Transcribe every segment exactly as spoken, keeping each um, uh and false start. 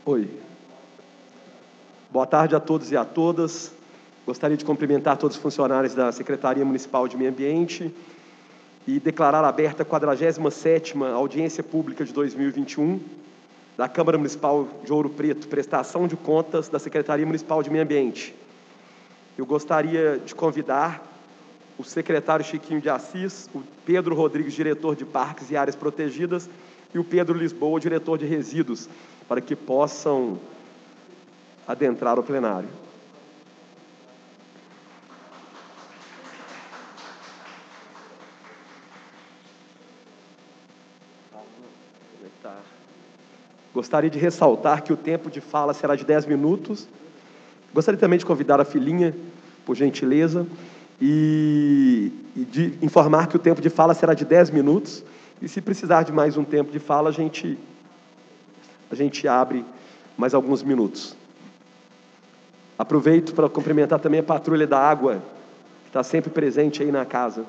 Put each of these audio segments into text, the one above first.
Oi. Boa tarde a todos e a todas. Gostaria de cumprimentar todos os funcionários da Secretaria Municipal de Meio Ambiente e declarar aberta a quadragésima sétima audiência pública de dois mil e vinte e um da Câmara Municipal de Ouro Preto, prestação de contas da Secretaria Municipal de Meio Ambiente. Eu gostaria de convidar o secretário Chiquinho de Assis, o Pedro Rodrigues, diretor de Parques e Áreas Protegidas, e o Pedro Lisboa, diretor de Resíduos, para que possam adentrar o plenário. Gostaria de ressaltar que o tempo de fala será de dez minutos. Gostaria também de convidar a filhinha, por gentileza, e, e de informar que o tempo de fala será de dez minutos. E se precisar de mais um tempo de fala, a gente, a gente abre mais alguns minutos. Aproveito para cumprimentar também a Patrulha da Água, que está sempre presente aí na casa.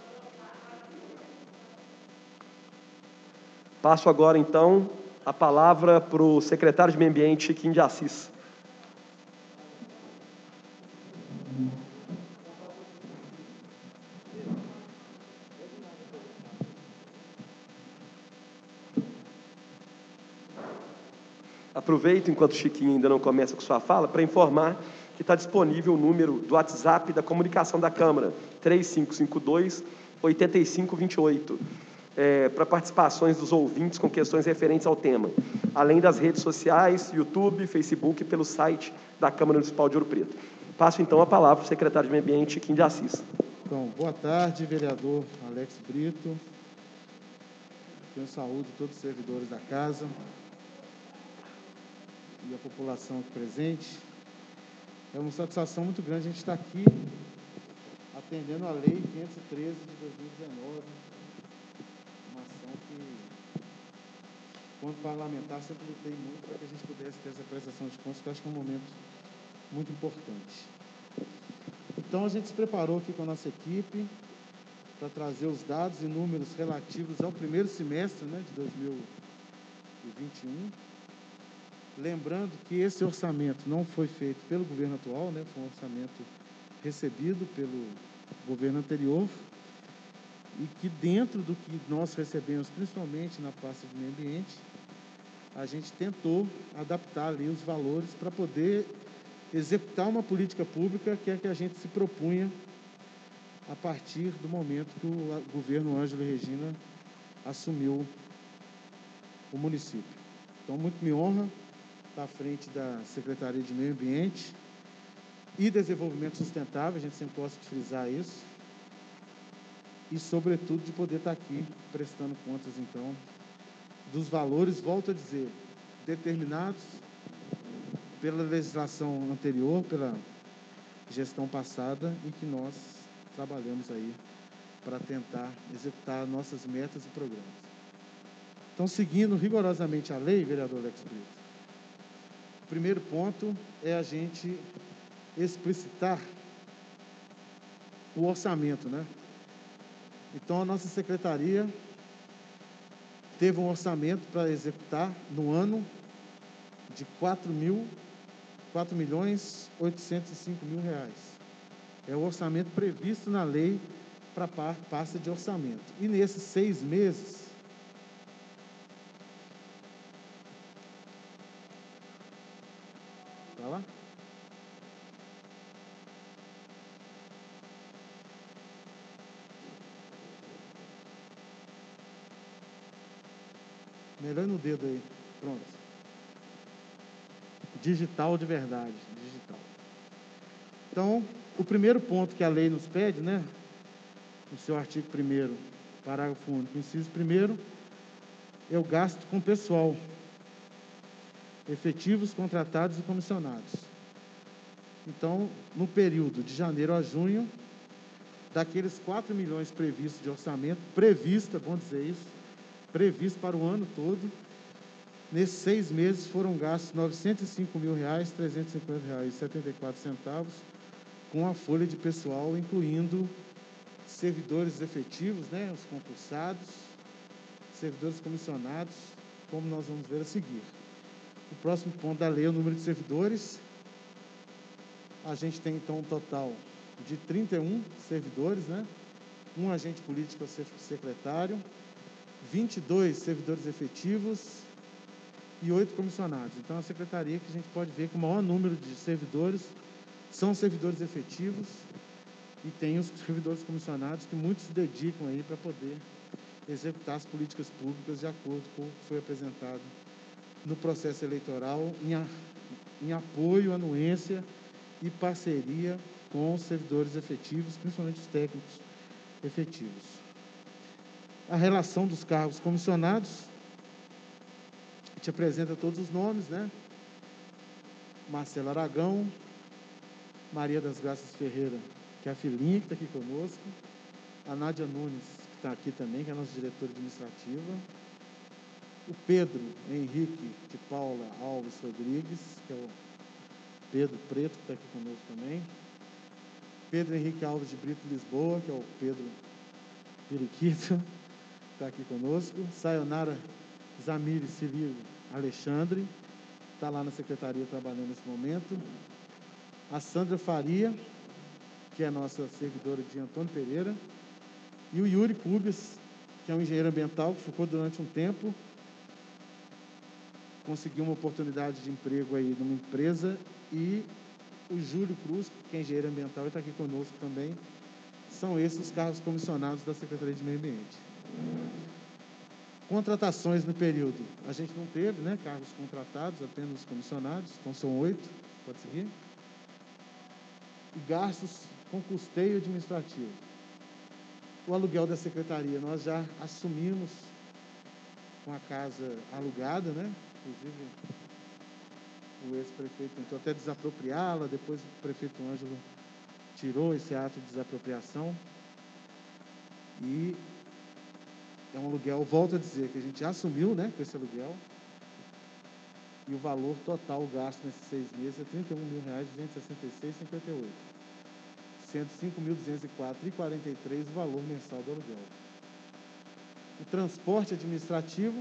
Passo agora, então, a palavra para o secretário de Meio Ambiente, Chiquinho de Assis. Aproveito, enquanto o Chiquinho ainda não começa com sua fala, para informar que está disponível o número do WhatsApp da comunicação da Câmara, três cinco cinco dois, oito cinco dois oito, é, para participações dos ouvintes com questões referentes ao tema, além das redes sociais, YouTube, Facebook e pelo site da Câmara Municipal de Ouro Preto. Passo, então, a palavra para o secretário de Meio Ambiente, Chiquinho de Assis. Então, boa tarde, vereador Alex Brito. Tenho saúde a todos os servidores da casa e a população aqui presente. É uma satisfação muito grande a gente estar aqui atendendo a Lei quinhentos e treze de dois mil e dezenove, uma ação que, quando parlamentar, sempre lutei muito para que a gente pudesse ter essa prestação de contas, que eu acho que é um momento muito importante. Então, a gente se preparou aqui com a nossa equipe para trazer os dados e números relativos ao primeiro semestre, né, de dois mil e vinte e um. Lembrando que esse orçamento não foi feito pelo governo atual, né, foi um orçamento recebido pelo governo anterior, e que dentro do que nós recebemos, principalmente na pasta de meio ambiente, a gente tentou adaptar ali os valores para poder executar uma política pública que é que a gente se propunha a partir do momento que o governo Ângelo e Regina assumiu o município. Então, muito me honra estar à frente da Secretaria de Meio Ambiente e Desenvolvimento Sustentável, a gente sempre gosta de frisar isso, e, sobretudo, de poder estar aqui prestando contas, então, dos valores, volto a dizer, determinados pela legislação anterior, pela gestão passada, e que nós trabalhamos aí para tentar executar nossas metas e programas. Então, seguindo rigorosamente a lei, vereador Alex Brito, o primeiro ponto é a gente explicitar o orçamento, né? Então, a nossa secretaria teve um orçamento para executar no ano de quatro milhões oitocentos e cinco mil reais. É o orçamento previsto na lei para a pasta de orçamento. E nesses seis meses, tá lá? Melhor no dedo aí. Pronto. Digital de verdade. Digital. Então, o primeiro ponto que a lei nos pede, né? No seu artigo primeiro, parágrafo único, inciso primeiro, é o gasto com pessoal, efetivos, contratados e comissionados. Então, no período de janeiro a junho, daqueles quatro milhões previstos de orçamento, previsto, é bom dizer isso, previsto para o ano todo, nesses seis meses foram gastos novecentos e cinco mil reais, trezentos e cinquenta reais e setenta e quatro centavos, com a folha de pessoal, incluindo servidores efetivos, né, os concursados, servidores comissionados, como nós vamos ver a seguir. O próximo ponto da lei é o número de servidores. A gente tem, então, um total de trinta e um servidores, né? Um agente político secretário, vinte e dois servidores efetivos e oito comissionados. Então, a secretaria que a gente pode ver que o maior número de servidores são servidores efetivos e tem os servidores comissionados que muitos se dedicam aí para poder executar as políticas públicas de acordo com o que foi apresentado no processo eleitoral, em, a, em apoio, anuência e parceria com os servidores efetivos, principalmente os técnicos efetivos. A relação dos cargos comissionados, a gente apresenta todos os nomes, né? Marcelo Aragão, Maria das Graças Ferreira, que é a filhinha que está aqui conosco, a Nádia Nunes, que está aqui também, que é a nossa diretora administrativa, o Pedro Henrique de Paula Alves Rodrigues, que é o Pedro Preto, que está aqui conosco também, Pedro Henrique Alves de Brito Lisboa, que é o Pedro Periquito, que está aqui conosco, Sayonara Zamires Cirilo Alexandre, está lá na secretaria trabalhando nesse momento, a Sandra Faria, que é a nossa servidora de Antônio Pereira, e o Yuri Cubas, que é um engenheiro ambiental, que ficou durante um tempo, conseguiu uma oportunidade de emprego aí numa empresa, e o Júlio Cruz, que é engenheiro ambiental e está aqui conosco também. São esses os cargos comissionados da Secretaria de Meio Ambiente. Contratações no período. A gente não teve, né, cargos contratados, apenas comissionados, então são oito. Pode seguir. E gastos com custeio administrativo. O aluguel da secretaria, nós já assumimos com a casa alugada, né? Inclusive, o ex-prefeito tentou até desapropriá-la, depois o prefeito Ângelo tirou esse ato de desapropriação. E é um aluguel, volto a dizer, que a gente já assumiu, né, com esse aluguel. E o valor total gasto nesses seis meses é trinta e um mil reais, duzentos e sessenta e seis reais e cinquenta e oito centavos. cento e cinco mil duzentos e quatro reais e quarenta e três centavos o valor mensal do aluguel. O transporte administrativo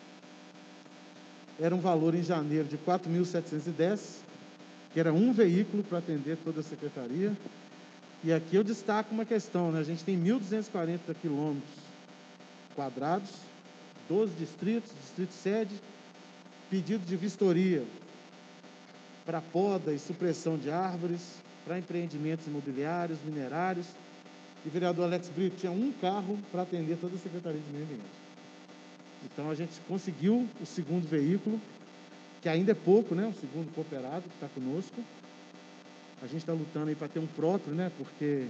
era um valor em janeiro de quatro mil setecentos e dez, que era um veículo para atender toda a secretaria. E aqui eu destaco uma questão, né? A gente tem mil duzentos e quarenta quilômetros quadrados, doze distritos, distrito sede, pedido de vistoria para poda e supressão de árvores, para empreendimentos imobiliários, minerários. E o vereador Alex Brito tinha um carro para atender toda a Secretaria de Meio Ambiente. Então, a gente conseguiu o segundo veículo, que ainda é pouco, né? O segundo cooperado que está conosco. A gente está lutando aí para ter um próprio, né? Porque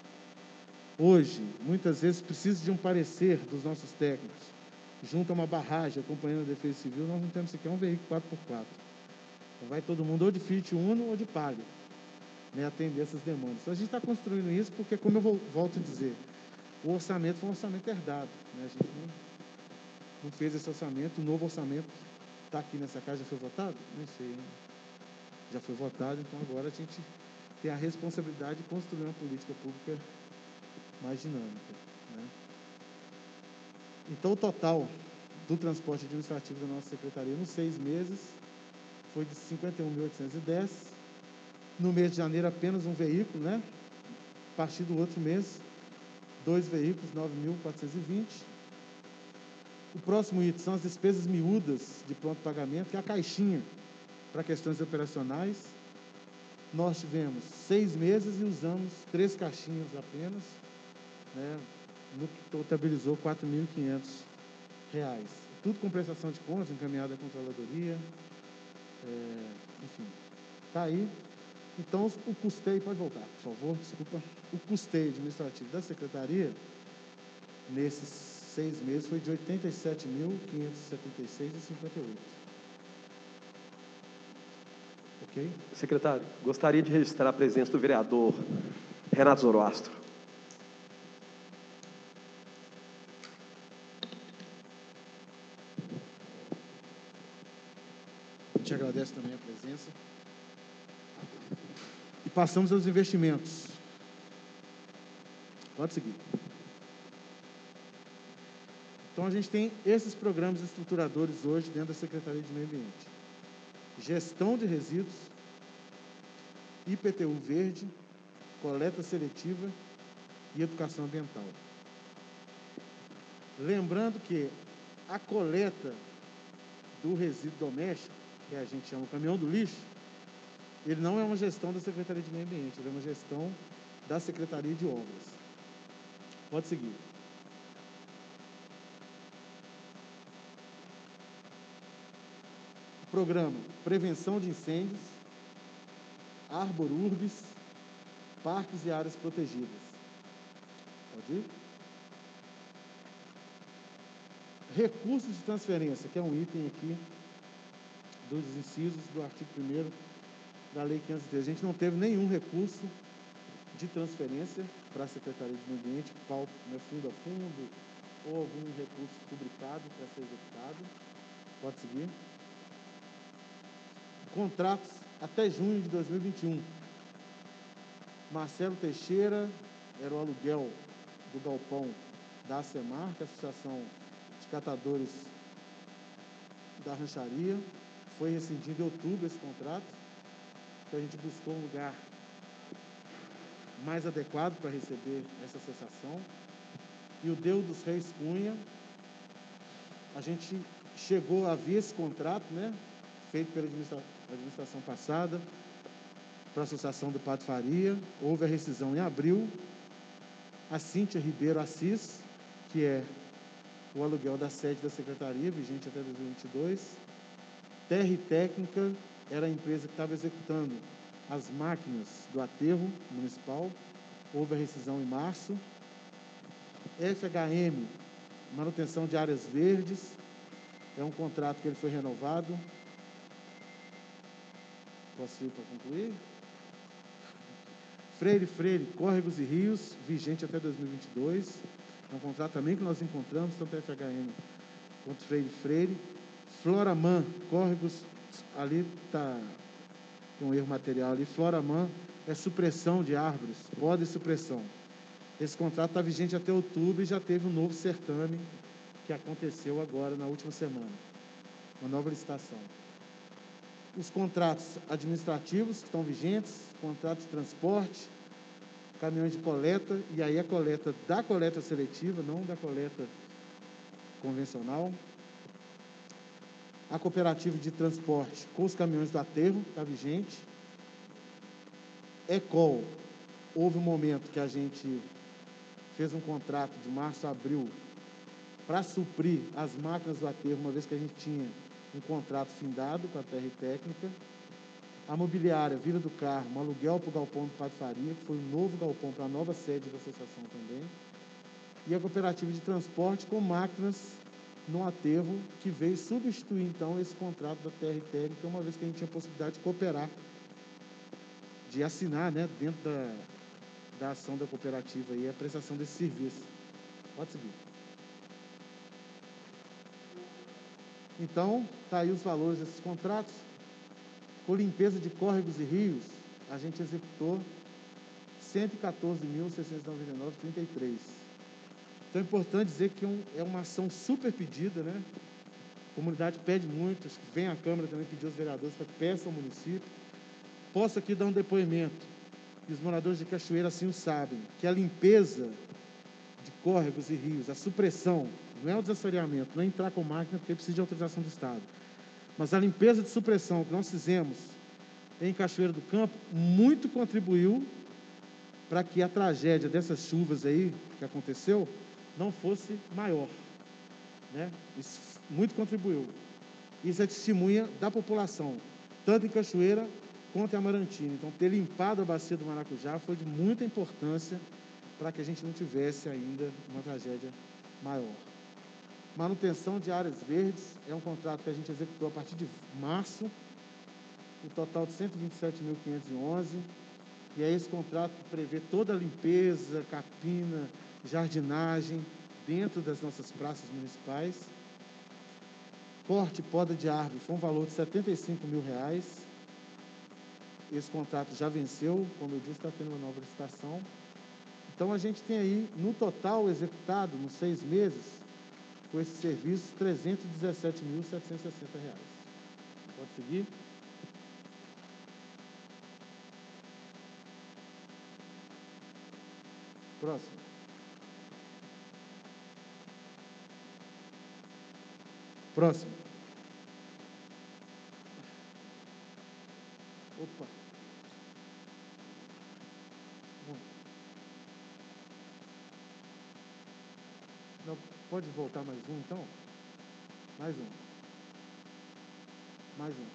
hoje, muitas vezes, precisa de um parecer dos nossos técnicos. Junto a uma barragem, acompanhando a Defesa Civil, nós não temos sequer um veículo quatro por quatro. Então, vai todo mundo ou de Fiat Uno ou de Palio, né? Atender essas demandas. Então, a gente está construindo isso porque, como eu volto a dizer, o orçamento foi um orçamento herdado, né? A gente não... não fez esse orçamento, o novo orçamento está aqui nessa casa, já foi votado? Não sei, hein? Já foi votado, então agora a gente tem a responsabilidade de construir uma política pública mais dinâmica, né? Então, o total do transporte administrativo da nossa secretaria nos seis meses foi de cinquenta e um mil oitocentos e dez. No mês de janeiro, apenas um veículo, né? A partir do outro mês, dois veículos, nove mil quatrocentos e vinte. O próximo item são as despesas miúdas de pronto pagamento, que é a caixinha para questões operacionais. Nós tivemos seis meses e usamos três caixinhas apenas, né, no que totalizou quatro mil e quinhentos reais. Tudo com prestação de contas, encaminhada à controladoria, é, enfim, está aí. Então, o custeio, pode voltar, por favor, desculpa. O custeio administrativo da secretaria, nesses seis meses, foi de oitenta e sete mil quinhentos e setenta e seis reais e cinquenta e oito centavos. Ok? Secretário, gostaria de registrar a presença do vereador Renato Zoroastro. A gente agradece também a presença. E passamos aos investimentos. Pode seguir. Então, a gente tem esses programas estruturadores hoje dentro da Secretaria de Meio Ambiente. gestão de resíduos, I P T U verde, coleta seletiva e educação ambiental. Lembrando que a coleta do resíduo doméstico, que a gente chama o caminhão do lixo, ele não é uma gestão da Secretaria de Meio Ambiente, ele é uma gestão da Secretaria de Obras. Pode seguir. Programa Prevenção de Incêndios, Arbor Urbis, Parques e Áreas Protegidas. Pode ir? Recursos de transferência, que é um item aqui dos incisos do artigo primeiro da Lei quinhentos e treze. A gente não teve nenhum recurso de transferência para a Secretaria de Meio Ambiente, né, fundo a fundo, ou algum recurso publicado para ser executado. Pode seguir. Contratos até junho de dois mil e vinte e um. Marcelo Teixeira era o aluguel do galpão da ACEMAR, que é a Associação de Catadores da Rancharia. Foi rescindido em outubro esse contrato, então a gente buscou um lugar mais adequado para receber essa associação. E o Deus dos Reis Cunha, a gente chegou a ver esse contrato, né, feito pela administra administração passada, para a Associação do Pato Faria. Houve a rescisão em abril. A Cíntia Ribeiro Assis, que é o aluguel da sede da Secretaria, vigente até dois mil e vinte e dois. Terra Técnica era a empresa que estava executando as máquinas do aterro municipal. Houve a rescisão em março. F H M, manutenção de áreas verdes, é um contrato que ele foi renovado. Posso ir para concluir? Freire Freire, Córregos e Rios, vigente até dois mil e vinte e dois. É um contrato também que nós encontramos, tanto a F H M quanto Freire Freire. Floraman, Córregos, ali está tem um erro material ali. Floraman é supressão de árvores, poda e supressão. Esse contrato está vigente até outubro e já teve um novo certame que aconteceu agora na última semana, uma nova licitação. Os contratos administrativos que estão vigentes, contrato de transporte, caminhões de coleta, e aí a coleta da coleta seletiva, não da coleta convencional. A cooperativa de transporte com os caminhões do aterro está vigente. Ecol, houve um momento que a gente fez um contrato de março a abril para suprir as máquinas do aterro, uma vez que a gente tinha um contrato findado com a Terra Técnica. A mobiliária Vila do Carmo, aluguel para o galpão do Pato Faria, que foi um novo galpão para a nova sede da associação também. E a cooperativa de transporte com máquinas no aterro, que veio substituir, então, esse contrato da Terra Técnica, uma vez que a gente tinha a possibilidade de cooperar, de assinar, né, dentro da, da ação da cooperativa, e a prestação desse serviço. Pode seguir. Então, está aí os valores desses contratos. Com limpeza de córregos e rios, a gente executou cento e quatorze mil, seiscentos e noventa e nove vírgula trinta e três. Então, é importante dizer que um, é uma ação super pedida, né? A comunidade pede muito, acho que vem a Câmara também pedir aos vereadores para que peçam ao município. Posso aqui dar um depoimento, e os moradores de Cachoeira assim o sabem, que a limpeza de córregos e rios, a supressão, não é o desassoreamento, não é entrar com máquina porque precisa de autorização do Estado, mas a limpeza de supressão que nós fizemos em Cachoeira do Campo muito contribuiu para que a tragédia dessas chuvas aí que aconteceu não fosse maior, né? Isso muito contribuiu. Isso é testemunha da população, tanto em Cachoeira quanto em Amarantina. Então, ter limpado a bacia do Maracujá foi de muita importância para que a gente não tivesse ainda uma tragédia maior. Manutenção de áreas verdes é um contrato que a gente executou a partir de março, o total de cento e vinte e sete mil quinhentos e onze, e é esse contrato que prevê toda a limpeza, capina, jardinagem dentro das nossas praças municipais. Corte e poda de árvore foi um valor de setenta e cinco mil reais. Esse contrato já venceu, como eu disse, está tendo uma nova licitação. Então, a gente tem aí, no total executado, nos seis meses, com esse serviço, trezentos e dezessete mil setecentos e sessenta reais. Pode seguir? Próximo. Próximo. Opa. Bom. Não, pode voltar mais um, então? Mais um. Mais um.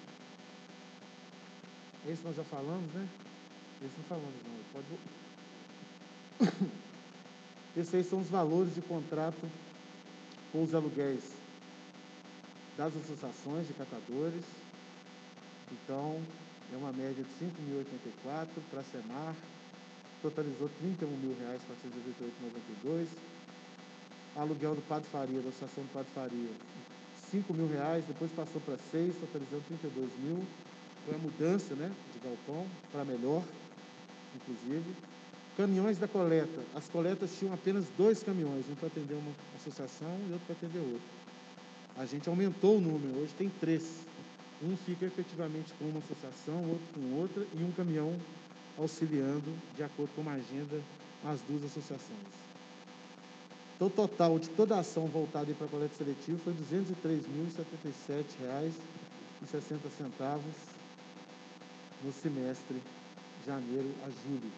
Esse nós já falamos, né? Esse não falamos, não. Pode voltar. Esses aí são os valores de contrato com os aluguéis das associações de catadores. Então, é uma média de cinco mil e oitenta e quatro para a Semar, totalizou trinta e um mil reais, quatrocentos e noventa e oito reais e noventa e dois centavos. Aluguel do Padre Faria, da Associação do Padre Faria, cinco mil reais, depois passou para seis, totalizando trinta e dois mil. Foi a mudança, né, de galpão para melhor, inclusive. Caminhões da coleta. As coletas tinham apenas dois caminhões, um para atender uma associação e outro para atender outra. A gente aumentou o número, hoje tem três. Um fica efetivamente com uma associação, outro com outra, e um caminhão auxiliando de acordo com uma agenda as duas associações. Então, o total de toda a ação voltada para a coleta seletiva foi duzentos e três mil e setenta e sete reais e sessenta centavos no semestre de janeiro a julho.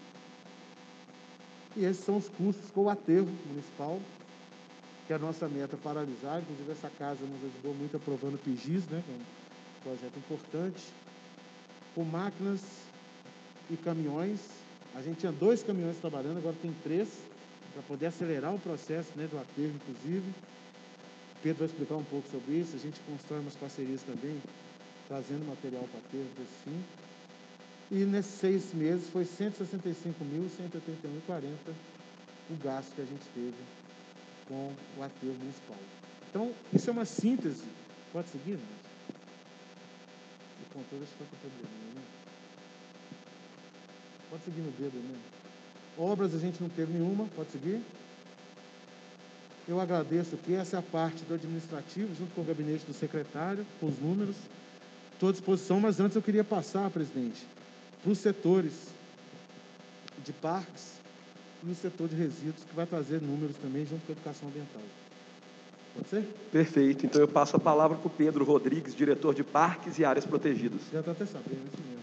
E esses são os custos com o aterro municipal, que é a nossa meta paralisar. Inclusive, essa casa nos ajudou muito aprovando o P G I S, né, que é um projeto importante. Com máquinas e caminhões. A gente tinha dois caminhões trabalhando, agora tem três, para poder acelerar o processo, né, do aterro, inclusive. O Pedro vai explicar um pouco sobre isso. A gente constrói umas parcerias também, trazendo material para aterro para esse fim. E nesses seis meses foi cento e sessenta e cinco mil, cento e oitenta e um reais e quarenta centavos o gasto que a gente teve com o aterro municipal. Então, isso é uma síntese. Pode seguir, né? O controle está com probleminha, né? Pode seguir no dedo, né? Obras a gente não teve nenhuma, pode seguir. Eu agradeço aqui, essa é a parte do administrativo, junto com o gabinete do secretário, com os números. Estou à disposição, mas antes eu queria passar, presidente, para os setores de parques e o setor de resíduos, que vai trazer números também, junto com a educação ambiental. Pode ser? Perfeito. Então eu passo a palavra para o Pedro Rodrigues, diretor de Parques e Áreas Protegidas. Já está até sabendo, é isso mesmo.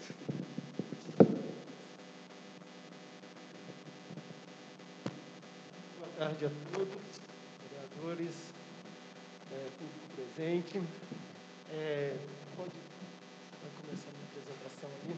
Boa tarde a todos, vereadores, é, público presente. É, pode, vai começar a minha apresentação ali.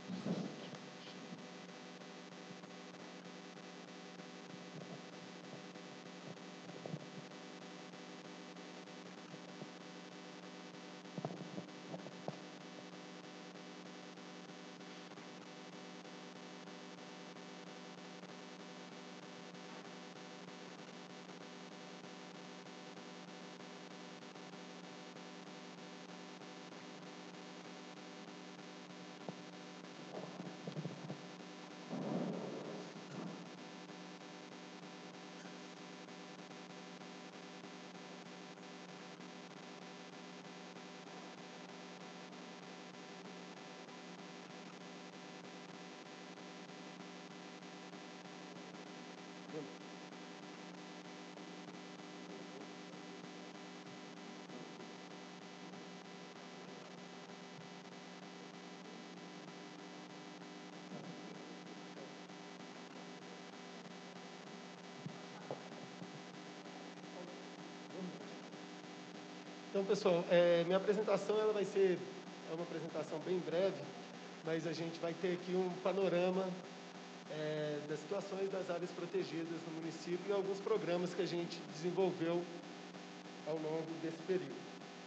Então, pessoal, é, minha apresentação ela vai ser é uma apresentação bem breve, mas a gente vai ter aqui um panorama é, das situações das áreas protegidas no município e alguns programas que a gente desenvolveu ao longo desse período.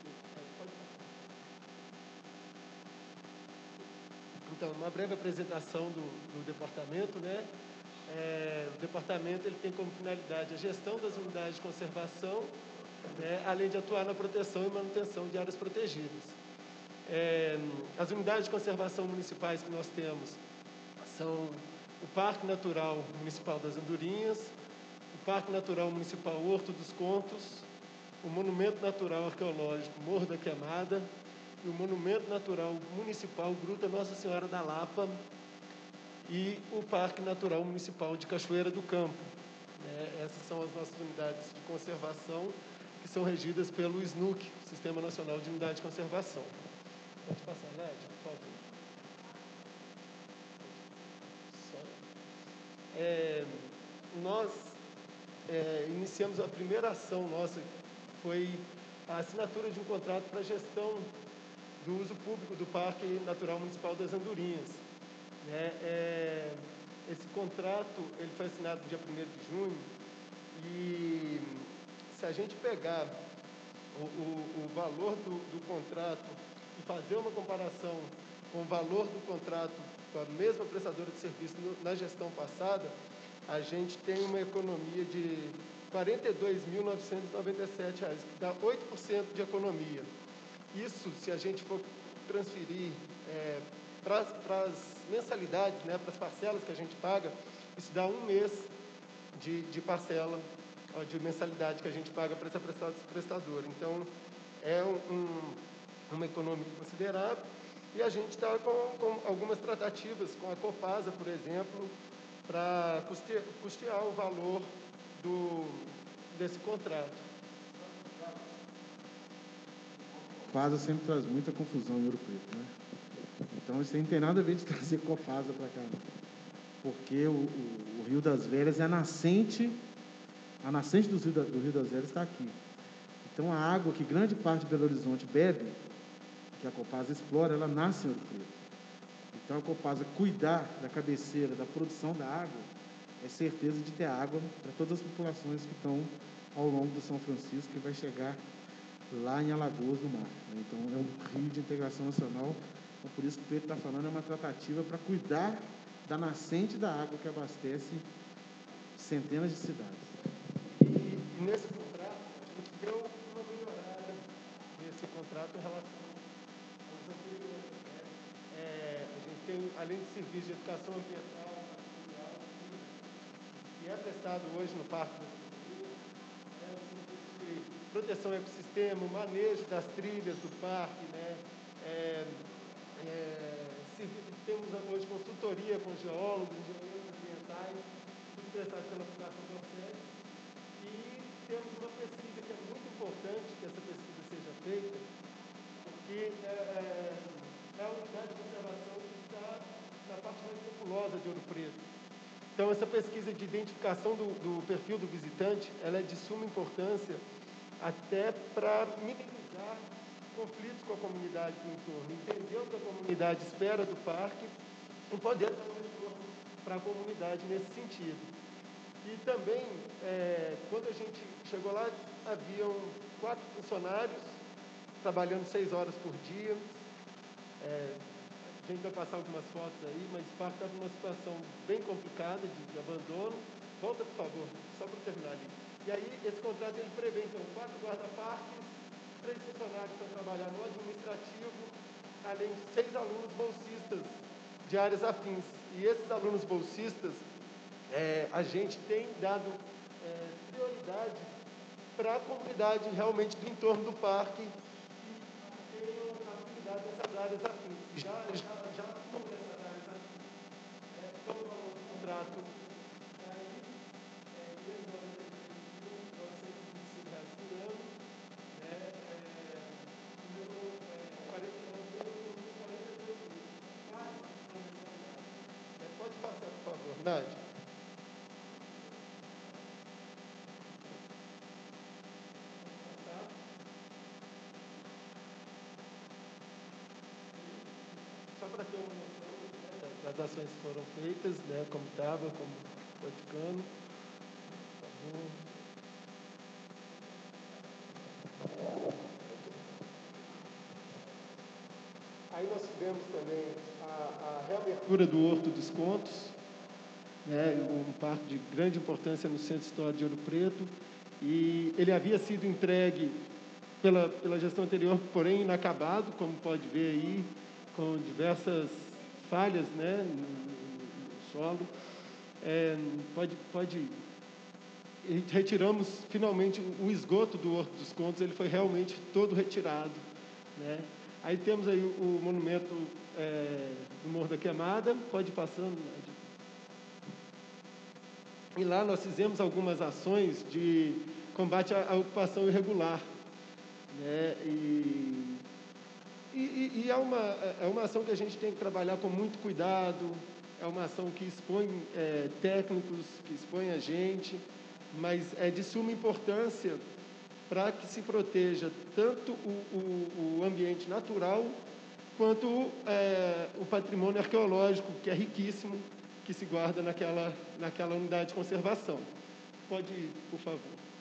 Então, uma breve apresentação do, do departamento, né? É, o departamento ele tem como finalidade a gestão das unidades de conservação, né, além de atuar na proteção e manutenção de áreas protegidas. É, as unidades de conservação municipais que nós temos são o Parque Natural Municipal das Andorinhas, o Parque Natural Municipal Horto dos Contos, o Monumento Natural Arqueológico Morro da Queimada e o Monumento Natural Municipal Gruta Nossa Senhora da Lapa e o Parque Natural Municipal de Cachoeira do Campo. É, essas são as nossas unidades de conservação, que são regidas pelo S N U C, Sistema Nacional de Unidade de Conservação. Pode passar, Nádia, por favor. É, nós é, iniciamos a primeira ação nossa, foi a assinatura de um contrato para a gestão do uso público do Parque Natural Municipal das Andorinhas. É, é, esse contrato ele foi assinado no dia primeiro de junho, e se a gente pegar o, o, o valor do, do contrato e fazer uma comparação com o valor do contrato com a mesma prestadora de serviço no, na gestão passada, a gente tem uma economia de quarenta e dois mil novecentos e noventa e sete reais, que dá oito por cento de economia. Isso, se a gente for transferir é, para as mensalidades, né, para as parcelas que a gente paga, isso dá um mês de, de parcela, ó, de mensalidade que a gente paga para essa prestadora. Então, é um, um, uma economia considerável, e a gente está com, com algumas tratativas com a Copasa, por exemplo, para custear, custear o valor do, desse contrato. Copasa sempre traz muita confusão em Ouro Preto, né? Então, isso aí não tem nada a ver de trazer Copasa para cá, não. Porque o, o, o Rio das Velhas é a nascente, a nascente do Rio, da, do Rio das Velhas está aqui. Então, a água que grande parte de Belo Horizonte bebe, que a Copasa explora, ela nasce em Ouro Preto. Então, a Copasa cuidar da cabeceira, da produção da água, é certeza de ter água para todas as populações que estão ao longo do São Francisco, que vai chegar lá em Alagoas, no mar. Então, é um rio de integração nacional. Então, por isso que o Pedro está falando, é uma tratativa para cuidar da nascente da água que abastece centenas de cidades. E nesse contrato, a gente deu uma melhorada nesse contrato em relação aos anteriores. Né? É, a gente tem, além de serviço de educação ambiental, que é prestado hoje no Parque das Andorinhas, é o serviço de proteção ao ecossistema, o manejo das trilhas do parque, né? É, é, temos hoje consultoria com geólogos, engenheiros ambientais, tudo prestado pela Fundação Dorcete, e temos uma pesquisa que é muito importante que essa pesquisa seja feita, porque é, é a unidade de conservação que está na parte mais populosa de Ouro Preto. Então, essa pesquisa de identificação do, do perfil do visitante, ela é de suma importância até para minimizar conflitos com a comunidade do entorno, entender o que a comunidade espera do parque e poder dar um retorno para a comunidade nesse sentido. E também, é, quando a gente chegou lá, haviam quatro funcionários trabalhando seis horas por dia. É, a gente vai passar algumas fotos aí, mas o parque estava numa situação bem complicada de, de abandono. Volta, por favor, só para terminar ali. E aí, esse contrato ele prevê, então, quatro guarda-parques, três funcionários para trabalhar no administrativo, além de seis alunos bolsistas de áreas afins. E esses alunos bolsistas, é, a gente tem dado é, prioridade para a comunidade realmente do entorno do parque, que tenham atividade nessas áreas afins. Já, já, já atuam nessas áreas afins. É, todo o contrato está aí, é, novecentos e vinte e cinco reais por ano, né, é, quarenta e nove mil, quarenta e dois mil, quase a mensalidade. É, pode passar, por favor, Nádia. Só para ter uma noção, né, das ações que foram feitas, né, como estava, como foi ficando. Por favor. Aí nós tivemos também a, a reabertura do Horto dos Contos, né, um parque de grande importância no Centro Histórico de Ouro Preto, e ele havia sido entregue pela, pela gestão anterior, porém inacabado, como pode ver aí, com diversas falhas, né, no, no solo. É, pode, pode, retiramos finalmente o esgoto do Horto dos Contos, ele foi realmente todo retirado, né. Aí temos aí o monumento é, do Morro da Queimada, pode ir passando, e lá nós fizemos algumas ações de combate à, à ocupação irregular, né? E, e, e é, uma, é uma ação que a gente tem que trabalhar com muito cuidado, é uma ação que expõe é, técnicos, que expõe a gente, mas é de suma importância para que se proteja tanto o, o, o ambiente natural, quanto é, o patrimônio arqueológico, que é riquíssimo, que se guarda naquela, naquela unidade de conservação. Pode ir, por favor.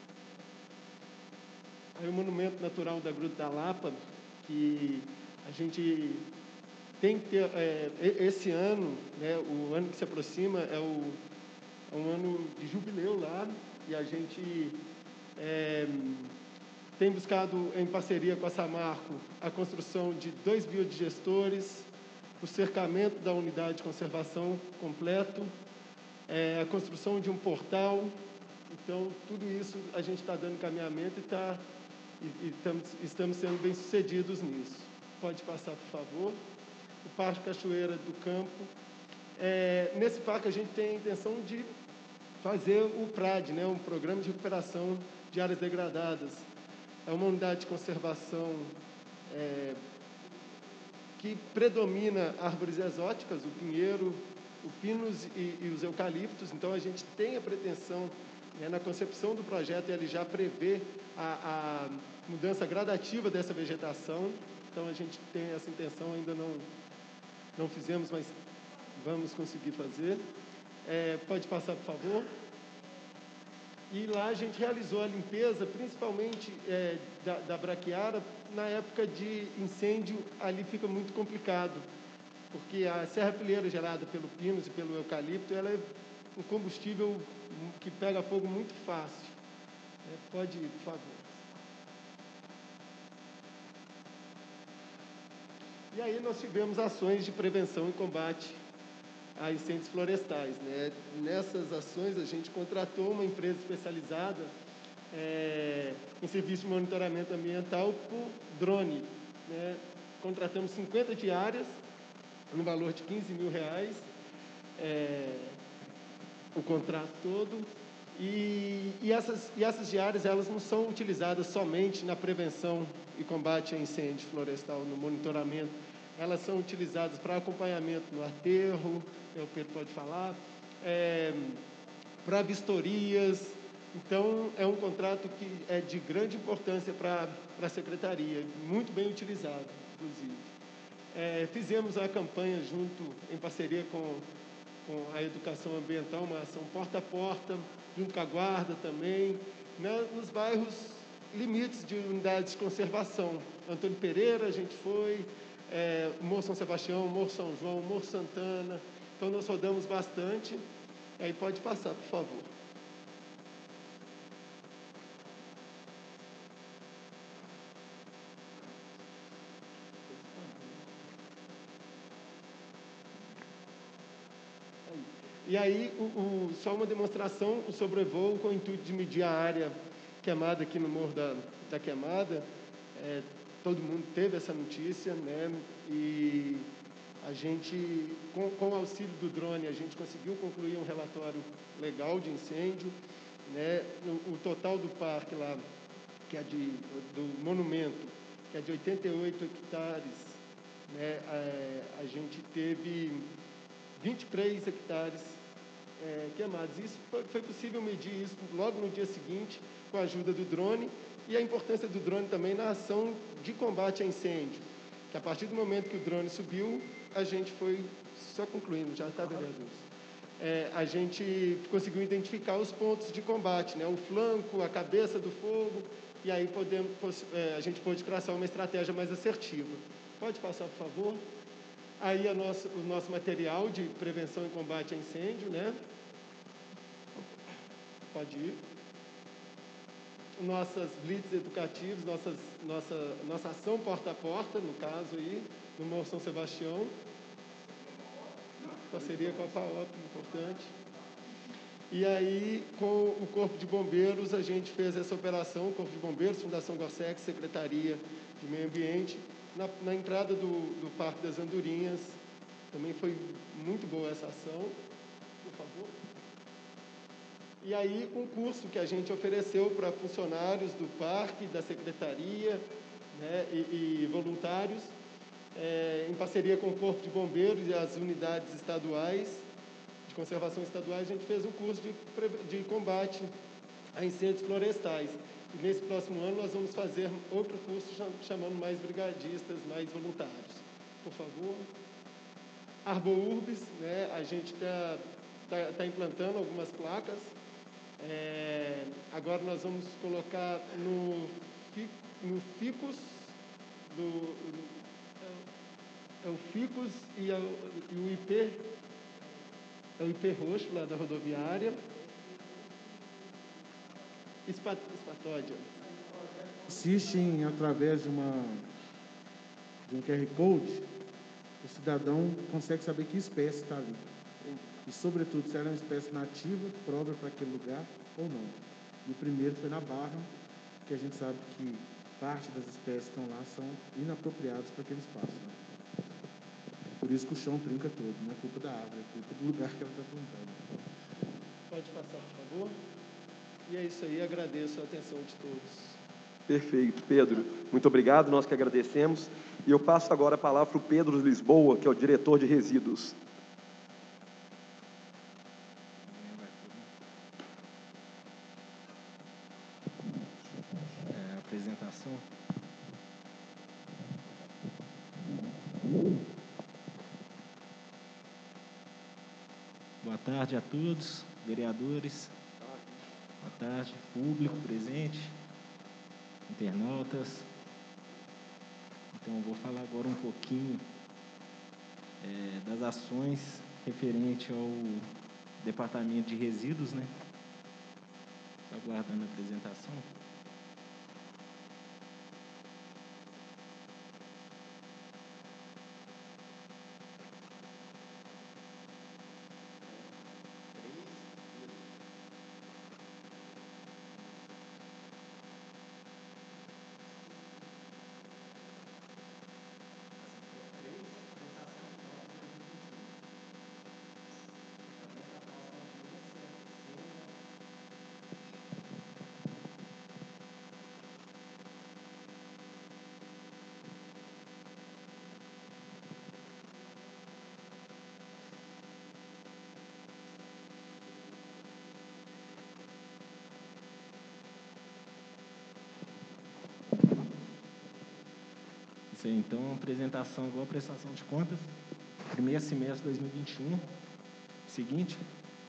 Aí o Monumento Natural da Gruta da Lapa, que a gente tem que ter, é, esse ano, né, o ano que se aproxima, é, o, é um ano de jubileu lá, e a gente é, tem buscado, em parceria com a Samarco, a construção de dois biodigestores, o cercamento da unidade de conservação completo, é, a construção de um portal. Então, tudo isso a gente está dando encaminhamento e, tá, e, e estamos, estamos sendo bem-sucedidos nisso. Pode passar, por favor. O Parque Cachoeira do Campo. É, nesse parque, a gente tem a intenção de fazer o PRAD, né, um Programa de Recuperação de Áreas Degradadas. É uma unidade de conservação é, que predomina árvores exóticas, o pinheiro, o pinus e, e os eucaliptos. Então, a gente tem a pretensão, né, na concepção do projeto, ele já prevê a, a mudança gradativa dessa vegetação. Então, a gente tem essa intenção, ainda não, não fizemos, mas vamos conseguir fazer. É, pode passar, por favor. E lá a gente realizou a limpeza, principalmente é, da, da braquiária. Na época de incêndio, ali fica muito complicado, porque a serrapilheira gerada pelo pinus e pelo eucalipto, ela é um combustível que pega fogo muito fácil. É, pode ir, por favor. E aí nós tivemos ações de prevenção e combate a incêndios florestais, né? Nessas ações, a gente contratou uma empresa especializada é, em serviço de monitoramento ambiental por drone, né? Contratamos cinquenta diárias, no valor de quinze mil reais, é, o contrato todo, e, e, essas, e essas diárias, elas não são utilizadas somente na prevenção e combate a incêndio florestal, no monitoramento. Elas são utilizadas para acompanhamento no aterro, o Pedro pode falar, é, para vistorias. Então, é um contrato que é de grande importância para a Secretaria, muito bem utilizado, inclusive. É, fizemos a campanha junto, em parceria com, com a Educação Ambiental, uma ação porta a porta, junto com a Guarda também, né, nos bairros limites de unidades de conservação. Antônio Pereira, a gente foi, é, Morro São Sebastião, Morro São João, Morro Santana. Então, nós rodamos bastante. Aí pode passar, por favor. E aí, o, o, só uma demonstração, o sobrevoo com o intuito de medir a área queimada aqui no Morro da, da Queimada. É, todo mundo teve essa notícia, né? E a gente, com, com o auxílio do drone, a gente conseguiu concluir um relatório legal de incêndio, né? O, o total do parque lá, que é de, do monumento, que é de oitenta e oito hectares, né? É, a gente teve vinte e três hectares é, queimados. Isso foi, foi possível medir isso logo no dia seguinte, com a ajuda do drone, e a importância do drone também na ação de combate a incêndio, que a partir do momento que o drone subiu, a gente foi, só concluindo, já está, vereador, é, a gente conseguiu identificar os pontos de combate, né, o flanco, a cabeça do fogo, e aí podemos, é, a gente pôde traçar uma estratégia mais assertiva. Pode passar, por favor? Aí a nossa, o nosso material de prevenção e combate a incêndio, né? Pode ir. Nossas blitz educativos, nossas, nossa, nossa ação porta a porta, no caso aí, no Morro São Sebastião. Parceria com a FAOP, importante. E aí, com o Corpo de Bombeiros, a gente fez essa operação, Corpo de Bombeiros, Fundação Gorsex, Secretaria de Meio Ambiente, na, na entrada do, do Parque das Andorinhas. Também foi muito boa essa ação. Por favor. E aí, um curso que a gente ofereceu para funcionários do parque, da secretaria, né, e, e voluntários, é, em parceria com o Corpo de Bombeiros e as unidades estaduais, de conservação estaduais, a gente fez um curso de, de combate a incêndios florestais. E nesse próximo ano nós vamos fazer outro curso chamando mais brigadistas, mais voluntários. Por favor. Arbourbis, né, a gente está tá, tá implantando algumas placas. É, agora nós vamos colocar no, no ficus, do, é o ficus e, a, e o I P, é o I P roxo lá da rodoviária. Espat, espatódia. Assistem através de, uma, de um Q R Code, o cidadão consegue saber que espécie está ali. E, sobretudo, se ela é uma espécie nativa, própria para aquele lugar ou não. E o primeiro foi na Barra, que a gente sabe que parte das espécies que estão lá são inapropriadas para aquele espaço. Né? Por isso que o chão trinca todo, não é culpa da árvore, é culpa do lugar que ela está plantando. Pode passar, por favor. E é isso aí, agradeço a atenção de todos. Perfeito, Pedro. Muito obrigado, nós que agradecemos. E eu passo agora a palavra para o Pedro Lisboa, que é o diretor de resíduos. É, apresentação. Boa tarde a todos, vereadores. Boa tarde, público presente, internautas. Então, eu vou falar agora um pouquinho é, das ações referente ao Departamento de Resíduos, né? Estou aguardando a apresentação. Isso aí, então, apresentação igual a prestação de contas, primeiro semestre de dois mil e vinte e um. Seguinte.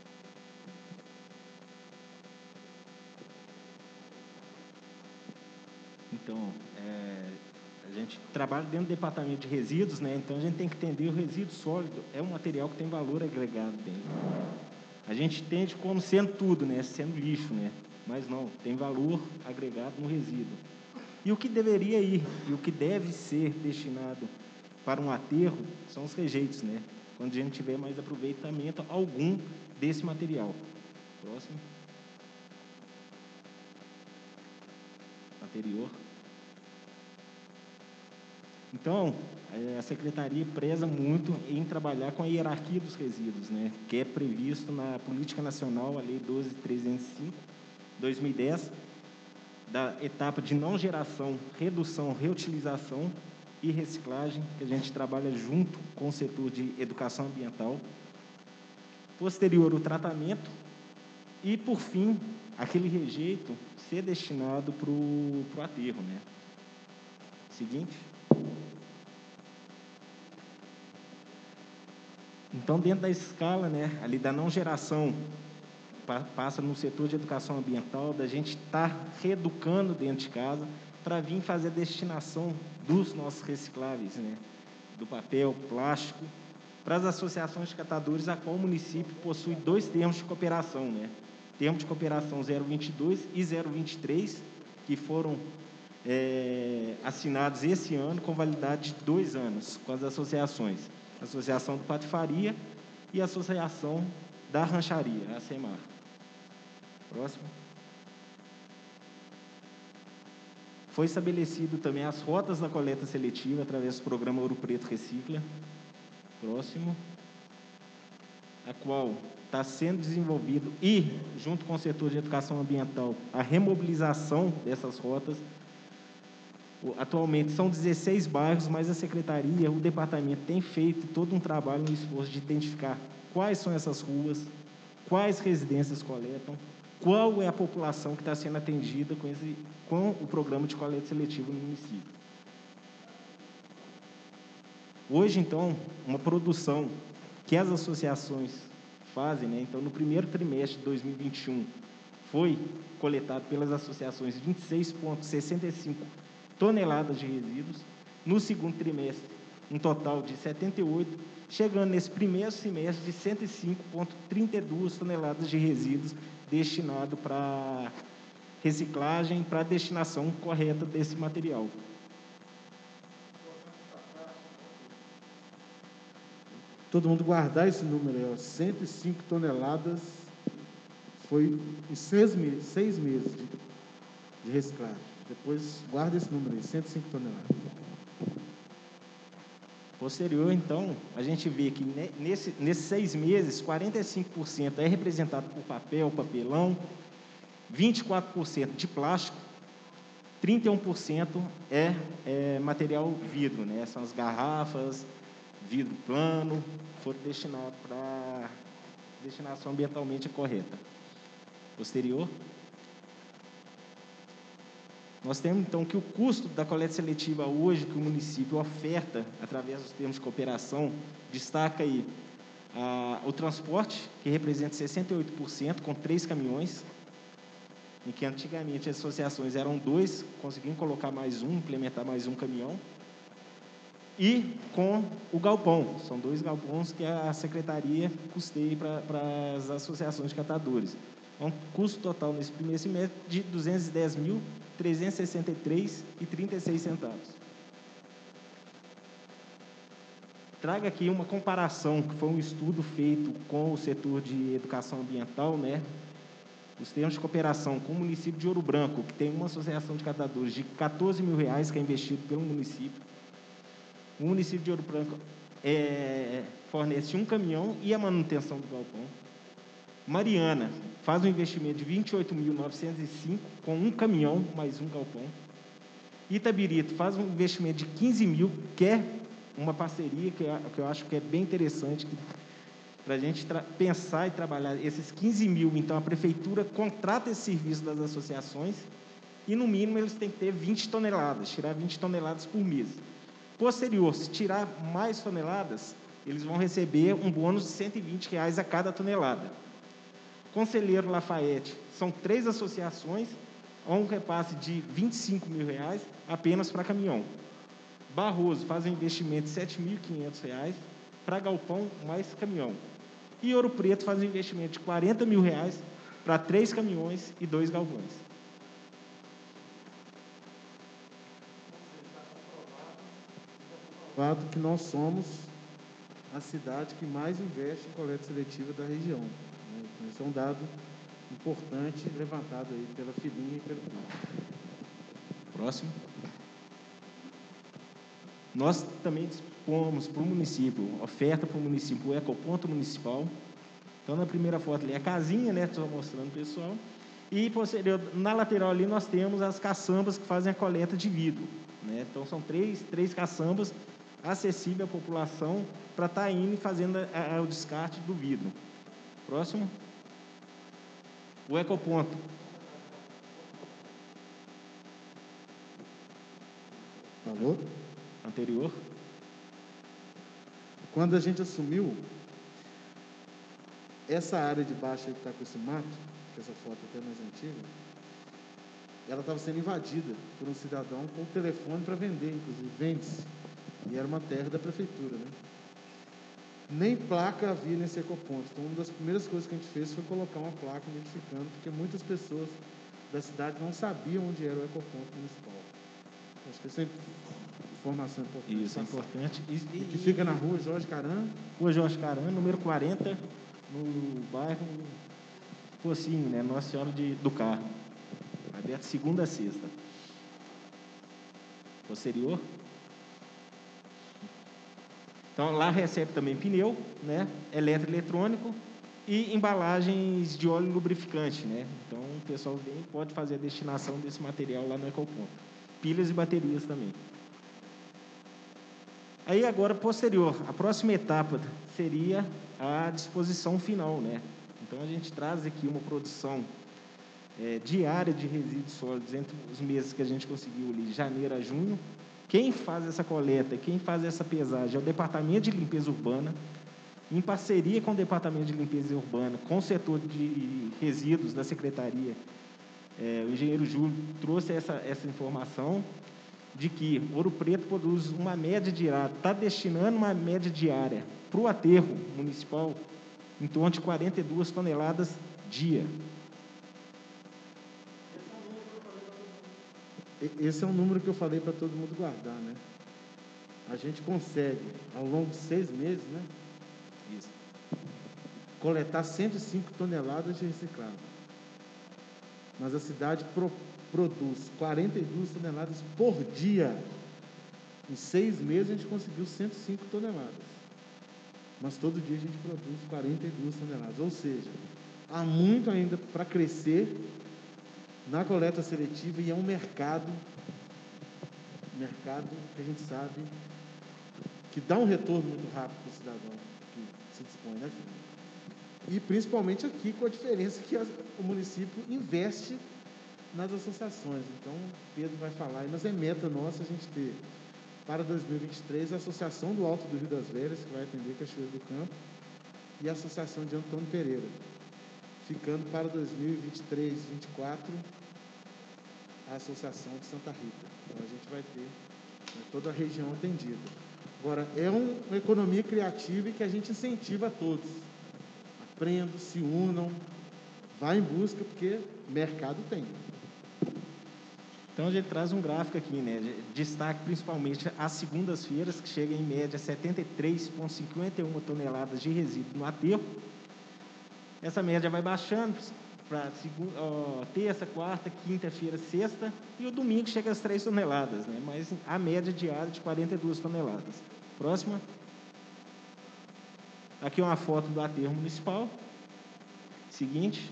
Então, é, a gente trabalha dentro do departamento de resíduos, né? Então a gente tem que entender o resíduo sólido é um material que tem valor agregado dentro. A gente entende como sendo tudo, né? Sendo lixo, né? Mas não, tem valor agregado no resíduo. E o que deveria ir, e o que deve ser destinado para um aterro, são os rejeitos, né? Quando a gente tiver mais aproveitamento algum desse material. Próximo. Anterior. Então, a Secretaria preza muito em trabalhar com a hierarquia dos resíduos, né? Que é previsto na Política Nacional, a Lei doze mil trezentos e cinco, dois mil e dez, da etapa de não geração, redução, reutilização e reciclagem, que a gente trabalha junto com o setor de educação ambiental. Posterior, o tratamento e, por fim, aquele rejeito ser destinado para o aterro, né? Seguinte. Então, dentro da escala, né, ali da não geração, passa no setor de educação ambiental, da gente estar tá reeducando dentro de casa para vir fazer a destinação dos nossos recicláveis, né, do papel, plástico, para as associações de catadores, a qual o município possui dois termos de cooperação, né, termo de cooperação zero vinte e dois e zero vinte e três, que foram é, assinados esse ano com validade de dois anos com as associações, a Associação do Patifaria e a Associação da Rancharia, a SEMAR. Próximo. Foi estabelecido também as rotas da coleta seletiva através do programa Ouro Preto Recicla. Próximo. A qual está sendo desenvolvido e, junto com o setor de educação ambiental, a remobilização dessas rotas. Atualmente são dezesseis bairros, mas a Secretaria, o Departamento tem feito todo um trabalho no esforço de identificar quais são essas ruas, quais residências coletam, qual é a população que está sendo atendida com, esse, com o programa de coleta seletiva no município. Hoje, então, uma produção que as associações fazem, né? Então, no primeiro trimestre de dois mil e vinte e um, foi coletado pelas associações vinte e seis vírgula sessenta e cinco toneladas de resíduos. No segundo trimestre, um total de setenta e oito, chegando nesse primeiro semestre de cento e cinco vírgula trinta e duas toneladas de resíduos destinado para reciclagem, para a destinação correta desse material. Todo mundo guardar esse número aí, ó, cento e cinco toneladas, foi em seis meses, seis meses de, de reciclagem. Depois, guarda esse número aí, cento e cinco toneladas. Posterior, então, a gente vê que nesse, nesses seis meses, quarenta e cinco por cento é representado por papel, papelão, vinte e quatro por cento de plástico, trinta e um por cento é, é material vidro, né? São as garrafas, vidro plano, foram destinados para destinação ambientalmente correta. Posterior. Nós temos, então, que o custo da coleta seletiva hoje, que o município oferta, através dos termos de cooperação, destaca aí a, o transporte, que representa sessenta e oito por cento, com três caminhões, em que antigamente as associações eram dois, conseguimos colocar mais um, implementar mais um caminhão, e com o galpão, são dois galpões que a secretaria custeia para as associações de catadores. Um custo total nesse primeiro semestre de duzentos e dez mil, trezentos e sessenta e três reais e trinta e seis centavos. Traga aqui uma comparação, que foi um estudo feito com o setor de educação ambiental, né? Os termos de cooperação com o município de Ouro Branco, que tem uma associação de catadores de quatorze mil reais, que é investido pelo município. O município de Ouro Branco é, fornece um caminhão e a manutenção do galpão. Mariana faz um investimento de vinte e oito mil novecentos e cinco com um caminhão mais um galpão. Itabirito faz um investimento de quinze mil, que é uma parceria que eu, que eu acho que é bem interessante para a gente pensar e trabalhar esses quinze mil. Então, a prefeitura contrata esse serviço das associações e, no mínimo, eles têm que ter vinte toneladas, tirar vinte toneladas por mês. Posterior, se tirar mais toneladas, eles vão receber um bônus de cento e vinte reais a cada tonelada. Conselheiro Lafayette, são três associações, a um repasse de vinte e cinco mil reais apenas para caminhão. Barroso faz um investimento de sete mil e quinhentos reais para galpão mais caminhão. E Ouro Preto faz um investimento de quarenta mil reais para três caminhões e dois galpões. Fato que nós somos a cidade que mais investe em coleta seletiva da região. Né? Então, esse é um dado importante levantado aí pela filhinha e pelo público. Próximo. Nós também dispomos para o município, oferta para o município o ecoponto municipal. Então, na primeira foto ali é a casinha, né? Estou mostrando o pessoal. E posterior, na lateral ali nós temos as caçambas que fazem a coleta de vidro. Né? Então, são três, três caçambas acessível à população para estar indo e fazendo a, a, o descarte do vidro. Próximo. O ecoponto. Falou? Anterior. Quando a gente assumiu, essa área de baixo aí que está com esse mato, que essa foto até mais antiga, ela estava sendo invadida por um cidadão com o telefone para vender, inclusive, vende-se. E era uma terra da prefeitura, né? Nem placa havia nesse ecoponto. Então, uma das primeiras coisas que a gente fez foi colocar uma placa identificando, porque muitas pessoas da cidade não sabiam onde era o ecoponto municipal. Acho que essa é informação importante. Isso, é importante. E, e, e que fica na rua Jorge Caran. Rua Jorge Caran, número quarenta, no bairro Focinho, né? Nossa Senhora de, do Carmo. Aberto segunda a sexta. Posterior. Então, lá recebe também pneu, né? Eletroeletrônico e embalagens de óleo lubrificante, né? Então, o pessoal vem pode fazer a destinação desse material lá no Ecoponto. Pilhas e baterias também. Aí, agora, posterior, a próxima etapa seria a disposição final, né? Então, a gente traz aqui uma produção é, diária de resíduos sólidos entre os meses que a gente conseguiu ali, janeiro a junho. Quem faz essa coleta, quem faz essa pesagem é o Departamento de Limpeza Urbana, em parceria com o Departamento de Limpeza Urbana, com o setor de resíduos da Secretaria. É, o engenheiro Júlio trouxe essa, essa informação de que Ouro Preto produz uma média diária, está destinando uma média diária para o aterro municipal em torno de quarenta e duas toneladas dia. Esse é um número que eu falei para todo mundo guardar, né? A gente consegue, ao longo de seis meses, né? Isso. Coletar cento e cinco toneladas de reciclável. Mas a cidade pro, produz quarenta e duas toneladas por dia. Em seis meses a gente conseguiu cento e cinco toneladas. Mas todo dia a gente produz quarenta e duas toneladas. Ou seja, há muito ainda para crescer na coleta seletiva, e é um mercado, mercado que a gente sabe que dá um retorno muito rápido para o cidadão que se dispõe, né, filho? E principalmente aqui, com a diferença que a, o município investe nas associações. Então, Pedro vai falar, mas é meta nossa a gente ter, para dois mil e vinte e três, a Associação do Alto do Rio das Velhas, que vai atender Cachoeiro do Campo, e a Associação de Antônio Pereira. Ficando para dois mil e vinte e três, vinte e quatro, a Associação de Santa Rita. Então, a gente vai ter, né, toda a região atendida. Agora, é um, uma economia criativa e que a gente incentiva a todos. Aprendam, se unam, vá em busca, porque mercado tem. Então, a gente traz um gráfico aqui, né? Destaque principalmente as segundas-feiras, que chega em média a setenta e três vírgula cinquenta e uma toneladas de resíduo no aterro. Essa média vai baixando para terça, quarta, quinta-feira, sexta, e o domingo chega às três toneladas, né? Mas a média diária de quarenta e duas toneladas. Próxima. Aqui uma foto do aterro municipal. Seguinte.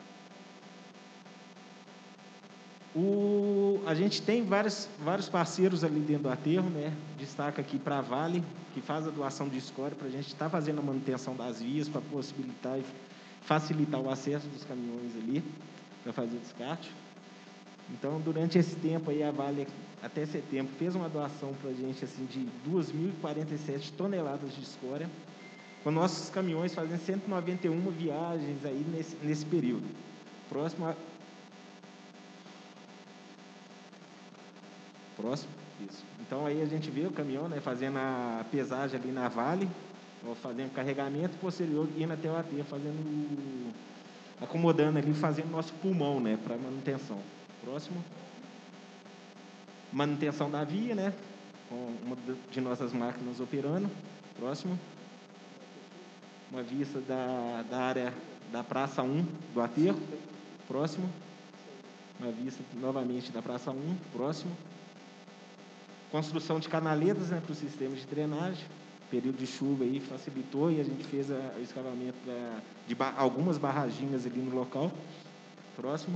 O, a gente tem vários, vários parceiros ali dentro do aterro, né? Destaca aqui para a Vale, que faz a doação de escória, para a gente estar tá fazendo a manutenção das vias, para possibilitar e facilitar o acesso dos caminhões ali, para fazer o descarte. Então, durante esse tempo aí, a Vale, até setembro, fez uma doação para a gente assim, de duas mil e quarenta e sete toneladas de escória, com nossos caminhões fazendo cento e noventa e uma viagens aí nesse, nesse período. Próximo. A... Próximo. Isso. Então, aí a gente vê o caminhão, né, fazendo a pesagem ali na Vale, fazendo carregamento, posterior indo até o aterro, fazendo, acomodando ali, fazendo nosso pulmão, né, para manutenção. Próximo. Manutenção da via, né, com uma de nossas máquinas operando. Próximo. Uma vista da, da área da Praça um do aterro. Próximo. Uma vista novamente da Praça um. Próximo. Construção de canaletas, né, para o sistema de drenagem. Período de chuva aí facilitou e a gente fez a, o escavamento pra, de ba, algumas barraginhas ali no local. Próximo.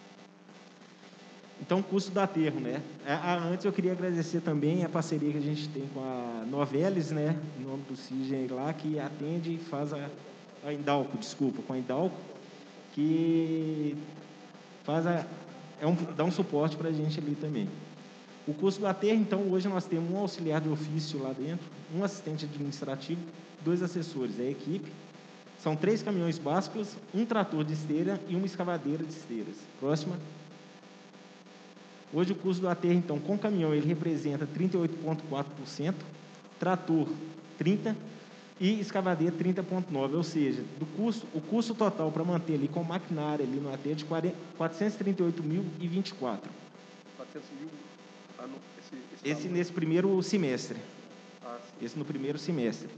Então, custo do aterro, né? A, a, antes eu queria agradecer também a parceria que a gente tem com a Novelis, né? Em nome do Cigen lá, que atende e faz a, a Indalco, desculpa, com a Indalco, que faz a, é um, dá um suporte para a gente ali também. O custo do aterro, então, hoje nós temos um auxiliar de ofício lá dentro, um assistente administrativo, dois assessores, é a equipe. São três caminhões básculos, um trator de esteira e uma escavadeira de esteiras. Próxima. Hoje o custo do aterro, então, com caminhão, ele representa trinta e oito vírgula quatro por cento, trator trinta por cento e escavadeira trinta vírgula nove por cento, ou seja, do custo, o custo total para manter ali com maquinária ali no aterro de quatrocentos e trinta e oito mil e vinte e quatro. quatrocentos mil? Ah, no, esse, esse, esse nesse primeiro semestre. Ah, esse no primeiro semestre.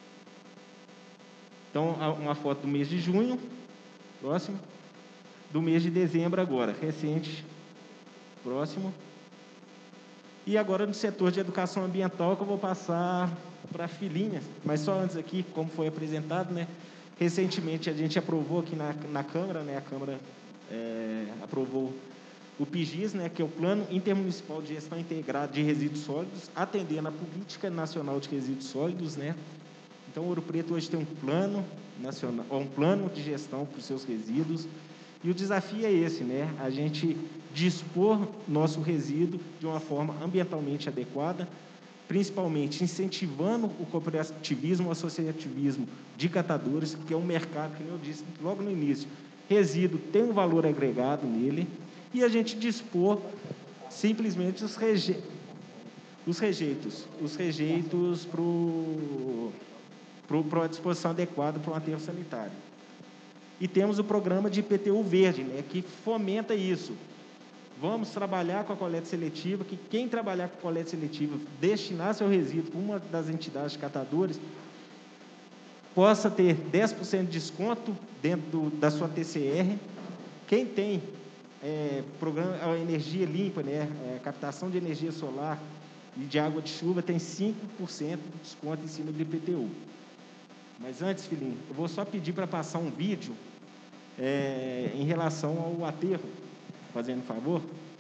Então, uma foto do mês de junho, próximo, do mês de dezembro agora, recente, próximo. E agora no setor de educação ambiental, que eu vou passar para a filhinha, mas só antes aqui, como foi apresentado, né? Recentemente, a gente aprovou aqui na, na Câmara, né, a Câmara é, aprovou o P I G I S, né, que é o Plano Intermunicipal de Gestão Integrada de Resíduos Sólidos, atendendo a Política Nacional de Resíduos Sólidos, né. Então, Ouro Preto hoje tem um plano nacional, um plano de gestão para os seus resíduos, e o desafio é esse, né, a gente dispor nosso resíduo de uma forma ambientalmente adequada, principalmente incentivando o cooperativismo, o associativismo de catadores, que é um mercado, como eu disse logo no início, resíduo tem um valor agregado nele, e a gente dispor simplesmente os, reje... os rejeitos, os rejeitos para a disposição adequada para um aterro sanitário. E temos o programa de I P T U verde, né, que fomenta isso. Vamos trabalhar com a coleta seletiva, que quem trabalhar com a coleta seletiva, destinar seu resíduo para uma das entidades de catadores, possa ter dez por cento de desconto dentro do, da sua T C R. Quem tem é, programa, a energia limpa, né, é, captação de energia solar e de água de chuva, tem cinco por cento de desconto em cima do I P T U. Mas antes, filhinho, eu vou só pedir para passar um vídeo é, em relação ao aterro, fazendo um favor.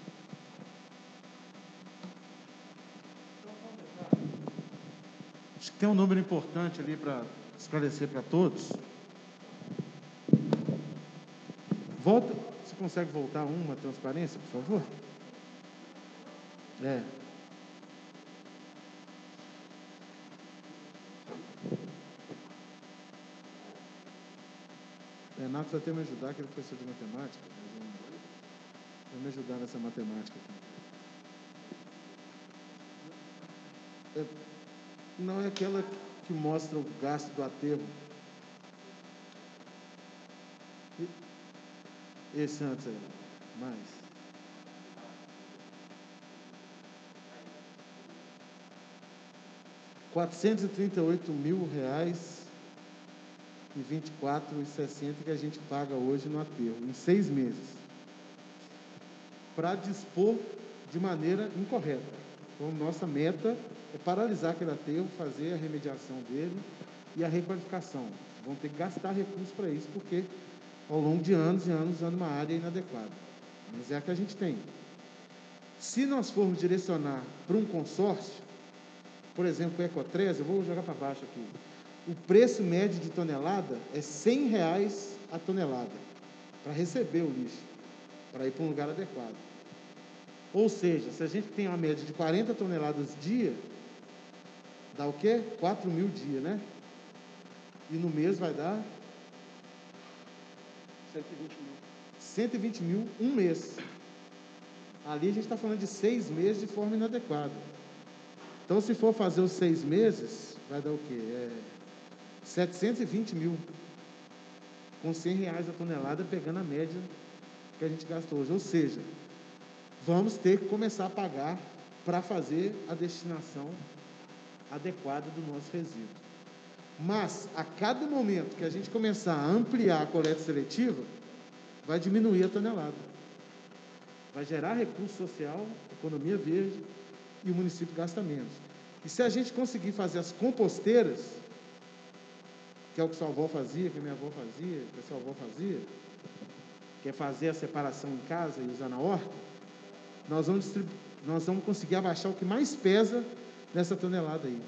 Acho que tem um número importante ali para esclarecer para todos. Volta, você consegue voltar uma transparência, por favor? É. Renato vai ter que me ajudar, que ele é professor de matemática. Vai me ajudar nessa matemática aqui. É, não é aquela que mostra o gasto do aterro. Esse antes aí, mais. quatrocentos e trinta e oito mil reais e vinte e quatro reais e sessenta centavos que a gente paga hoje no aterro, em seis meses, para dispor de maneira incorreta. Então, nossa meta é paralisar aquele aterro, fazer a remediação dele e a requalificação. Vão ter que gastar recursos para isso, porque ao longo de anos e anos usando uma área inadequada. Mas é a que a gente tem. Se nós formos direcionar para um consórcio, por exemplo, o Ecotrez, eu vou jogar para baixo aqui, o preço médio de tonelada é cem reais a tonelada, para receber o lixo, para ir para um lugar adequado. Ou seja, se a gente tem uma média de quarenta toneladas dia, dá o quê? quatro mil dia, né? E no mês vai dar cento e vinte mil. cento e vinte mil um mês. Ali a gente está falando de seis meses de forma inadequada. Então, se for fazer os seis meses, vai dar o quê? É setecentos e vinte mil. Com cem reais a tonelada, pegando a média que a gente gastou hoje. Ou seja, vamos ter que começar a pagar para fazer a destinação adequada do nosso resíduo. Mas, a cada momento que a gente começar a ampliar a coleta seletiva, vai diminuir a tonelada. Vai gerar recurso social, economia verde, e o município gasta menos. E se a gente conseguir fazer as composteiras, que é o que sua avó fazia, que a minha avó fazia, que a sua avó fazia, que é fazer a separação em casa e usar na horta, nós vamos, nós vamos conseguir abaixar o que mais pesa nessa tonelada aí.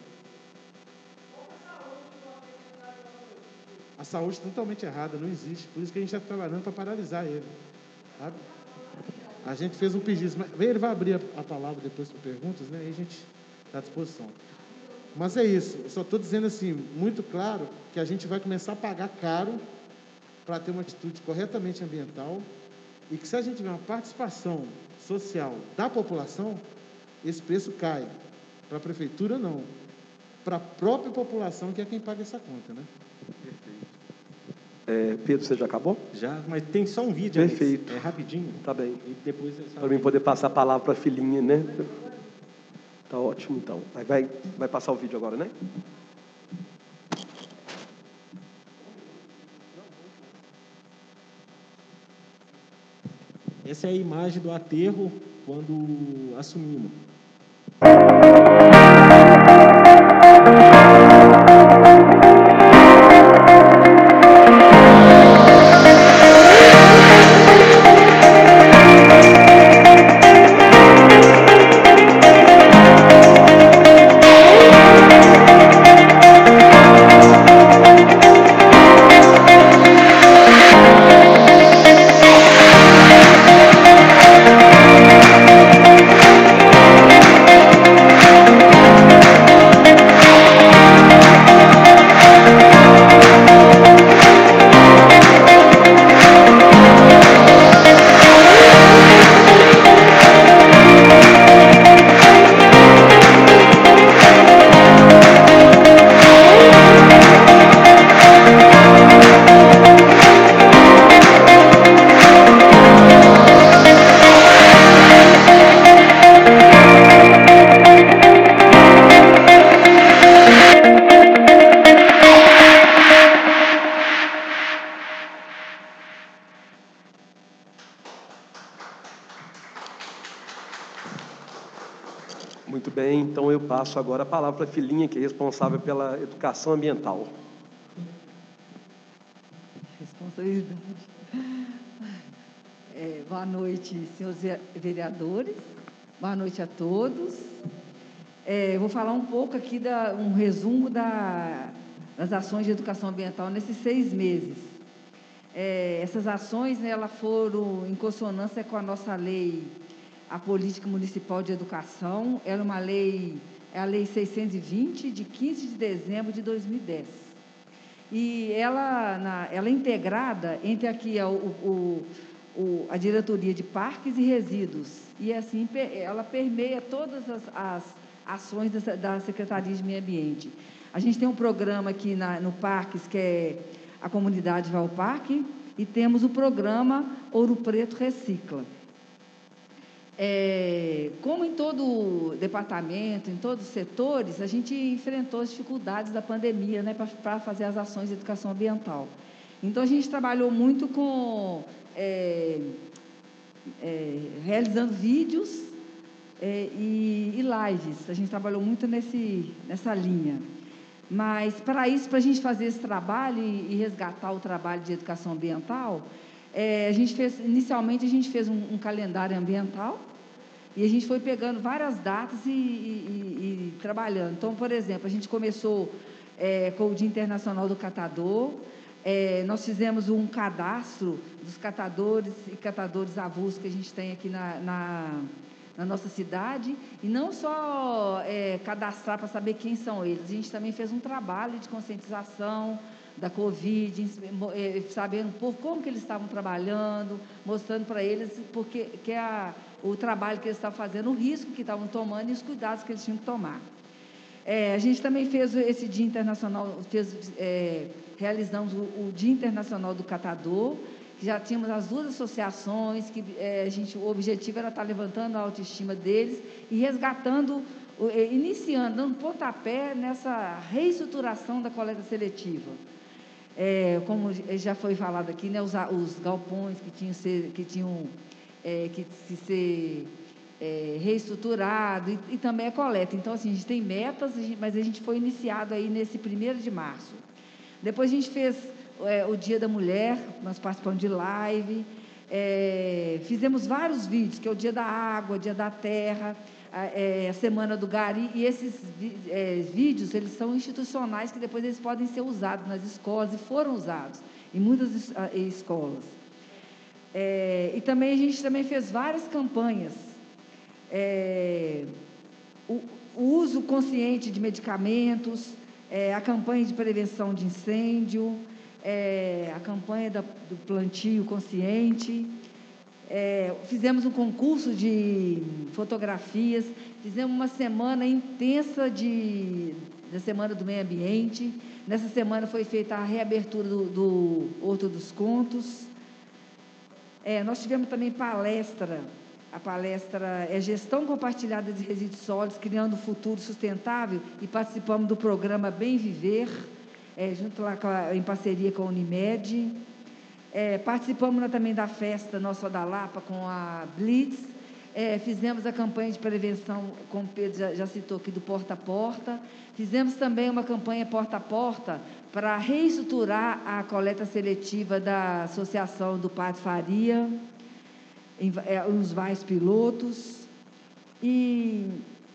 A saúde totalmente errada, não existe. Por isso que a gente está trabalhando para paralisar ele. Sabe? A gente fez um pedido, mas ele vai abrir a, a palavra depois para perguntas, né? E a gente está à disposição. Mas é isso, eu só estou dizendo assim, muito claro, que a gente vai começar a pagar caro para ter uma atitude corretamente ambiental e que se a gente tiver uma participação social da população, esse preço cai. Para a prefeitura, não. Para a própria população, que é quem paga essa conta, né? Perfeito. É, Pedro, você já acabou? Já, mas tem só um vídeo. Perfeito. É rapidinho. Tá bem. E depois para mim poder passar a palavra para a filhinha, né? Tá ótimo, então. Vai, vai passar o vídeo agora, né? Essa é a imagem do aterro quando assumimos. bem, então eu passo agora a palavra para a filhinha, que é responsável pela educação ambiental. Responsabilidade. É, boa noite, senhores vereadores. Boa noite a todos. É, vou falar um pouco aqui, da, um resumo da, das ações de educação ambiental nesses seis meses. É, essas ações, né, elas foram em consonância com a nossa lei, a Política Municipal de Educação. Era uma lei, é a Lei seiscentos e vinte, de quinze de dezembro de dois mil e dez. E ela, na, ela é integrada entre aqui o, o, o, a Diretoria de Parques e Resíduos. E assim, ela permeia todas as, as ações da, da Secretaria de Meio Ambiente. A gente tem um programa aqui na, no Parques, que é a Comunidade Valparque, e temos o programa Ouro Preto Recicla. É, como em todo departamento, em todos os setores, a gente enfrentou as dificuldades da pandemia, né, para fazer as ações de educação ambiental. Então, a gente trabalhou muito com, é, é, realizando vídeos é, e, e lives. A gente trabalhou muito nesse, nessa linha. Mas, para isso, para a gente fazer esse trabalho e, e resgatar o trabalho de educação ambiental, É, a gente fez, inicialmente, a gente fez um, um calendário ambiental e a gente foi pegando várias datas e, e, e trabalhando. Então, por exemplo, a gente começou é, com o Dia Internacional do Catador. É, nós fizemos um cadastro dos catadores e catadores avulsos que a gente tem aqui na, na, na nossa cidade, e não só é, cadastrar para saber quem são eles, a gente também fez um trabalho de conscientização da Covid, sabendo por como que eles estavam trabalhando, mostrando para eles porque, que a, o trabalho que eles estavam fazendo, o risco que estavam tomando e os cuidados que eles tinham que tomar. É, a gente também fez esse Dia Internacional, fez, é, realizamos o, o Dia Internacional do Catador, que já tínhamos as duas associações, que é, a gente, o objetivo era estar levantando a autoestima deles e resgatando, iniciando, dando pontapé nessa reestruturação da coleta seletiva. É, como já foi falado aqui, né, os, os galpões que tinham, ser, que, tinham é, que se ser é, reestruturado e, e também a coleta. Então, assim, a gente tem metas, mas a gente foi iniciado aí nesse primeiro de março. Depois a gente fez é, o Dia da Mulher, nós participamos de live, é, fizemos vários vídeos, que é o Dia da Água, Dia da Terra, a, é, a Semana do Gari, e esses é, vídeos, eles são institucionais, que depois eles podem ser usados nas escolas, e foram usados em muitas es, a, escolas. É, e também a gente também fez várias campanhas, é, o, o uso consciente de medicamentos, é, a campanha de prevenção de incêndio, é, a campanha da, do plantio consciente. É, fizemos um concurso de fotografias, fizemos uma semana intensa de, da Semana do Meio Ambiente. Nessa semana foi feita a reabertura do, do Horto dos Contos. É, nós tivemos também palestra, a palestra é Gestão Compartilhada de Resíduos Sólidos, Criando um Futuro Sustentável, e participamos do programa Bem Viver, é, junto lá com a, em parceria com a Unimed. É, participamos também da festa Nossa da Lapa com a Blitz, é, fizemos a campanha de prevenção, como o Pedro já, já citou aqui, do porta a porta, fizemos também uma campanha porta a porta para reestruturar a coleta seletiva da Associação do Padre Faria, em, é, nos vários pilotos, e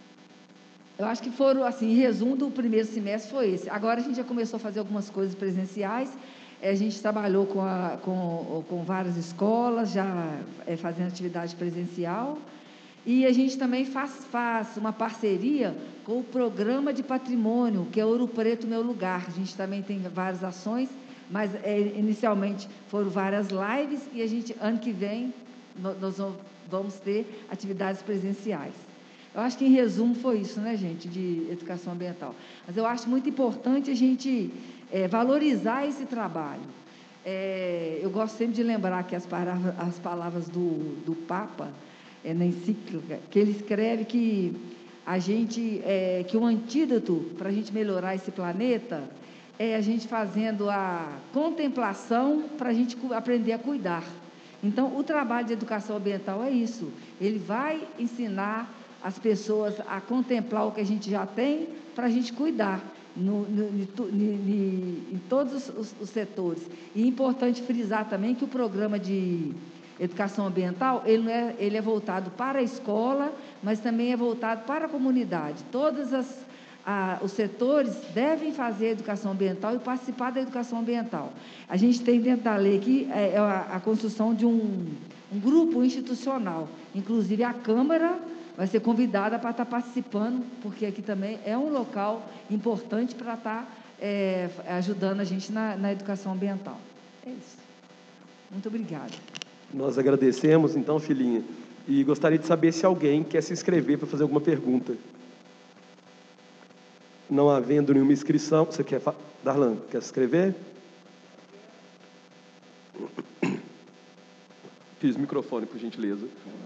eu acho que foram, assim, em resumo do primeiro semestre foi esse. Agora a gente já começou a fazer algumas coisas presenciais. A gente trabalhou com, a, com, com várias escolas, já é, fazendo atividade presencial, e a gente também faz, faz uma parceria com o Programa de Patrimônio, que é Ouro Preto Meu Lugar. A gente também tem várias ações, mas é, inicialmente foram várias lives, e a gente, ano que vem, nós vamos ter atividades presenciais. Eu acho que, em resumo, foi isso, né, gente, de educação ambiental. Mas eu acho muito importante a gente é, valorizar esse trabalho. É, eu gosto sempre de lembrar que as palavras, as palavras do, do Papa, é, na encíclica, que ele escreve que a gente, é, que o antídoto para a gente melhorar esse planeta é a gente fazendo a contemplação para a gente aprender a cuidar. Então, o trabalho de educação ambiental é isso. Ele vai ensinar as pessoas a contemplar o que a gente já tem para a gente cuidar no, no, no, no, em todos os, os setores. E é importante frisar também que o programa de educação ambiental, ele, não é, ele é voltado para a escola, mas também é voltado para a comunidade. Todas as Ah, os setores devem fazer a educação ambiental e participar da educação ambiental. A gente tem dentro da lei aqui é, é a, a construção de um, um grupo institucional, inclusive a Câmara vai ser convidada para estar participando, porque aqui também é um local importante para estar é, ajudando a gente na, na educação ambiental. É isso. Muito obrigada. Nós agradecemos, então, filhinha, e gostaria de saber se alguém quer se inscrever para fazer alguma pergunta. Não havendo nenhuma inscrição, você quer, Darlan, quer se inscrever? Fiz o microfone, por gentileza.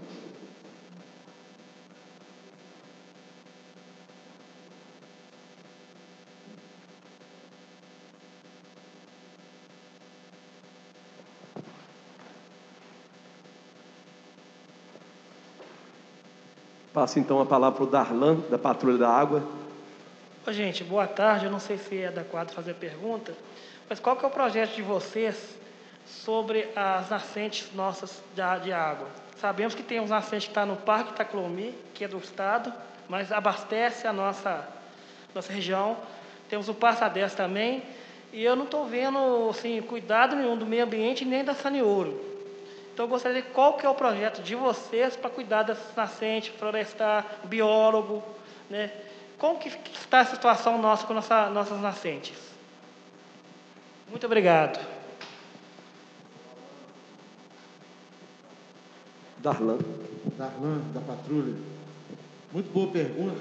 Passo então a palavra para o Darlan, da Patrulha da Água. Ô, gente, boa tarde. Eu não sei se é adequado fazer pergunta, mas qual que é o projeto de vocês sobre as nascentes nossas de água? Sabemos que tem uns nascentes que estão no Parque Itacolomi, que é do Estado, mas abastece a nossa, nossa região. Temos o Passa dez também, e eu não estou vendo assim, cuidado nenhum do meio ambiente nem da Saniouro. Então, eu gostaria de saber qual que é o projeto de vocês para cuidar dessas nascentes, florestar, biólogo, né? Como que está a situação nossa com nossa, nossas nascentes? Muito obrigado. Darlan. Darlan, da Patrulha. Muito boa pergunta.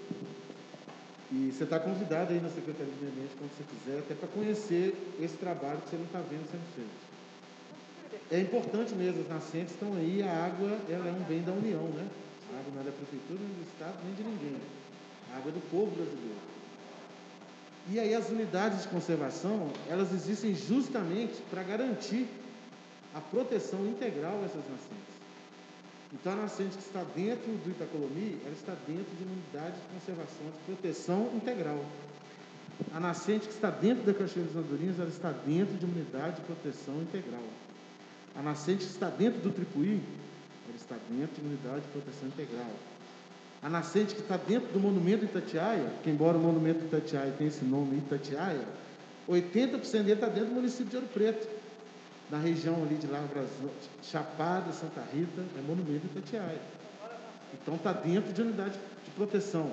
E você está convidado aí na Secretaria de Meio Ambiente, quando você quiser, até para conhecer esse trabalho que você não está vendo sendo feito. É importante mesmo, as nascentes estão aí, a água ela é um bem da União, né? A água não é da Prefeitura, nem do Estado, nem de ninguém. A água é do povo brasileiro. E aí as unidades de conservação, elas existem justamente para garantir a proteção integral dessas nascentes. Então, a nascente que está dentro do Itacolomi, ela está dentro de uma unidade de conservação de proteção integral. A nascente que está dentro da Cachoeira dos Andorinhas, ela está dentro de uma unidade de proteção integral. A nascente que está dentro do Tripuí, ela está dentro de uma unidade de proteção integral. A nascente que está dentro do monumento Itatiaia, que embora o monumento Itatiaia tenha esse nome Itatiaia, oitenta por cento dele está dentro do município de Ouro Preto, na região ali de Lavras, Chapada, Santa Rita, é monumento Itatiaia. Então está dentro de unidade de proteção.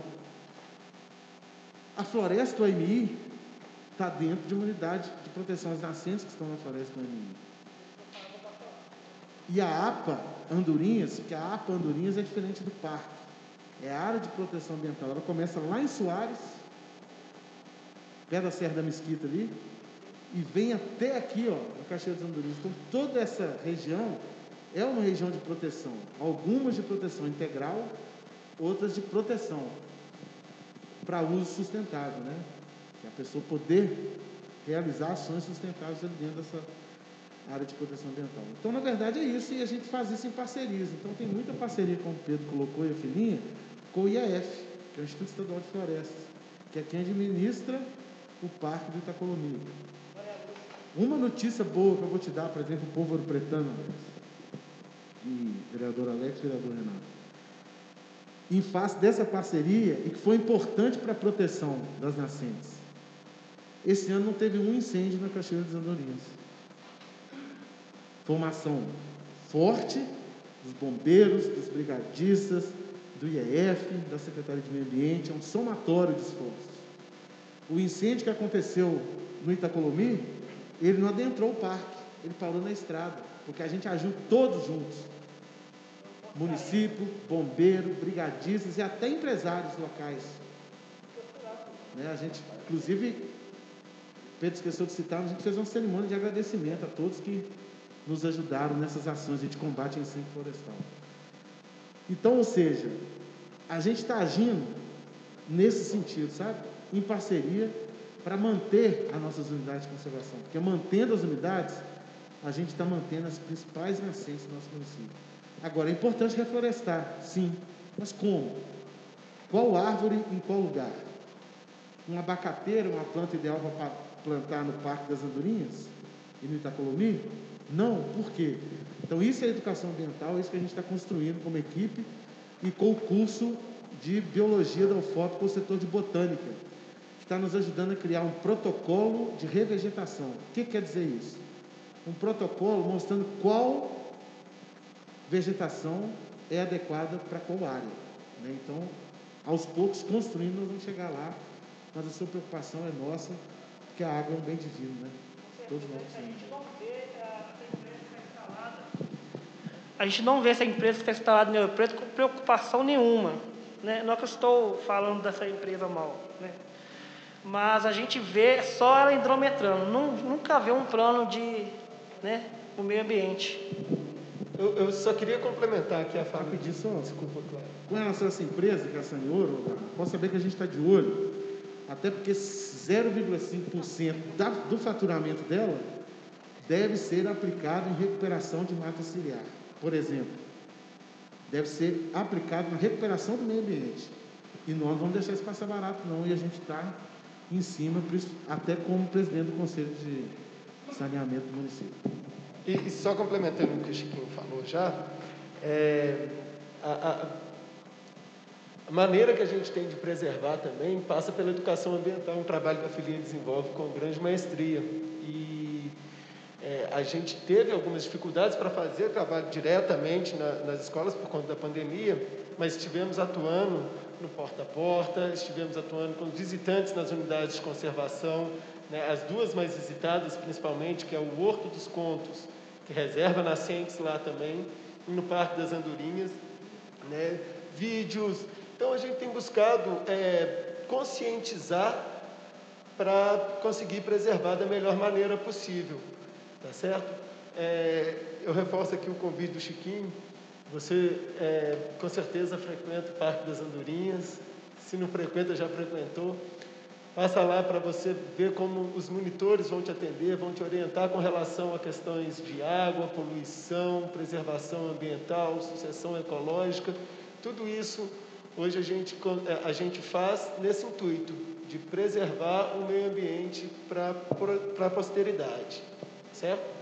A floresta do A M I está dentro de uma unidade de proteção, as nascentes que estão na floresta do A M I. E a APA Andorinhas, que a APA Andorinhas é diferente do parque. É a área de proteção ambiental. Ela começa lá em Soares, perto da Serra da Mesquita ali, e vem até aqui, ó, no Cachoeira dos Andorinhas. Então, toda essa região é uma região de proteção. Algumas de proteção integral, outras de proteção para uso sustentável, né? Que a pessoa poder realizar ações sustentáveis ali dentro dessa área de proteção ambiental. Então, na verdade, é isso, e a gente faz isso em parcerias. Então, tem muita parceria, como o Pedro colocou e a filhinha, com o I A F, que é o Instituto Estadual de Florestas, que é quem administra o Parque do Itacolomi. Uma notícia boa que eu vou te dar, por exemplo, o povo ouro-pretano, e vereador Alex e vereador Renato, em face dessa parceria, e que foi importante para a proteção das nascentes. Esse ano não teve um incêndio na Cachoeira dos Andorinhas. Foi uma ação forte dos bombeiros, dos brigadistas, do I E F, da Secretaria de Meio Ambiente, é um somatório de esforços. O incêndio que aconteceu no Itacolomi, ele não adentrou o parque, ele parou na estrada, porque a gente agiu todos juntos. Município, bombeiro, brigadistas e até empresários locais. Né? A gente, inclusive, Pedro esqueceu de citar, a gente fez uma cerimônia de agradecimento a todos que nos ajudaram nessas ações de combate a incêndio florestal. Então, ou seja, a gente está agindo nesse sentido, sabe? Em parceria para manter as nossas unidades de conservação. Porque mantendo as unidades, a gente está mantendo as principais nascentes do nosso município. Agora, é importante reflorestar, sim. Mas como? qual árvore em qual lugar? Um abacateiro, uma planta ideal para plantar no Parque das Andorinhas e no Itacolomi? Não, por quê? Então isso é educação ambiental, isso que a gente está construindo como equipe e com o curso de Biologia da U F O P com o setor de Botânica, que está nos ajudando a criar um protocolo de revegetação. O que quer dizer isso? Um protocolo mostrando qual vegetação é adequada para qual área, né? Então, aos poucos, construindo, nós vamos chegar lá, mas a sua preocupação é nossa, porque a água é um bem divino, né? Todos nós precisamos. A gente não vê essa empresa que está instalada em Ouro Preto com preocupação nenhuma, né? Não é que eu estou falando dessa empresa mal, né? Mas a gente vê só ela hidrometrando, nunca vê um plano de, né, o meio ambiente. Eu, eu só queria complementar aqui a fala. Rapidinho só. Desculpa, claro. Com relação a essa empresa, que é a Saniouro, posso saber que a gente está de olho, até porque zero vírgula cinco por cento da, do faturamento dela deve ser aplicado em recuperação de mata ciliar. Por exemplo, deve ser aplicado na recuperação do meio ambiente. E nós não vamos deixar isso passar barato, não. E a gente está em cima, até como presidente do Conselho de Saneamento do município. E, e só complementando o que o Chiquinho falou já, é, a, a, a maneira que a gente tem de preservar também passa pela educação ambiental, um trabalho que a Filinha desenvolve com grande maestria. E é, a gente teve algumas dificuldades para fazer trabalho diretamente na, nas escolas por conta da pandemia, mas estivemos atuando no porta a porta, estivemos atuando com visitantes nas unidades de conservação, né, as duas mais visitadas principalmente, que é o Horto dos Contos, que reserva nascentes lá também, e no Parque das Andorinhas, né, vídeos. Então a gente tem buscado é, conscientizar para conseguir preservar da melhor maneira possível, tá certo? É, eu reforço aqui o convite do Chiquinho. Você, é, com certeza, frequenta o Parque das Andorinhas. Se não frequenta, já frequentou. Passa lá para você ver como os monitores vão te atender, vão te orientar com relação a questões de água, poluição, preservação ambiental, sucessão ecológica. Tudo isso, hoje, a gente, a gente faz nesse intuito de preservar o meio ambiente para a posteridade. Certo?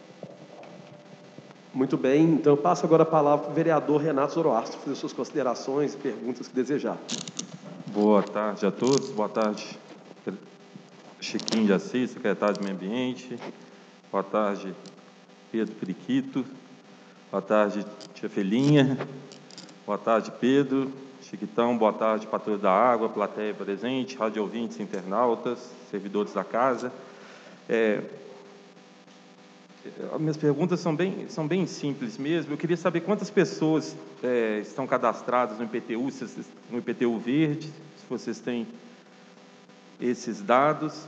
Muito bem, então eu passo agora a palavra para o vereador Renato Zoroastro, fazer suas considerações e perguntas que desejar. Boa tarde a todos, boa tarde, Chiquinho de Assis, secretário de Meio Ambiente, boa tarde, Pedro Periquito, boa tarde, tia Felinha, boa tarde, Pedro, Chiquitão, boa tarde, Patrulha da Água, plateia presente, rádio ouvintes, internautas, servidores da casa. É, As minhas perguntas são bem, são bem simples mesmo. Eu queria saber quantas pessoas é, estão cadastradas no I P T U, no I P T U Verde, se vocês têm esses dados.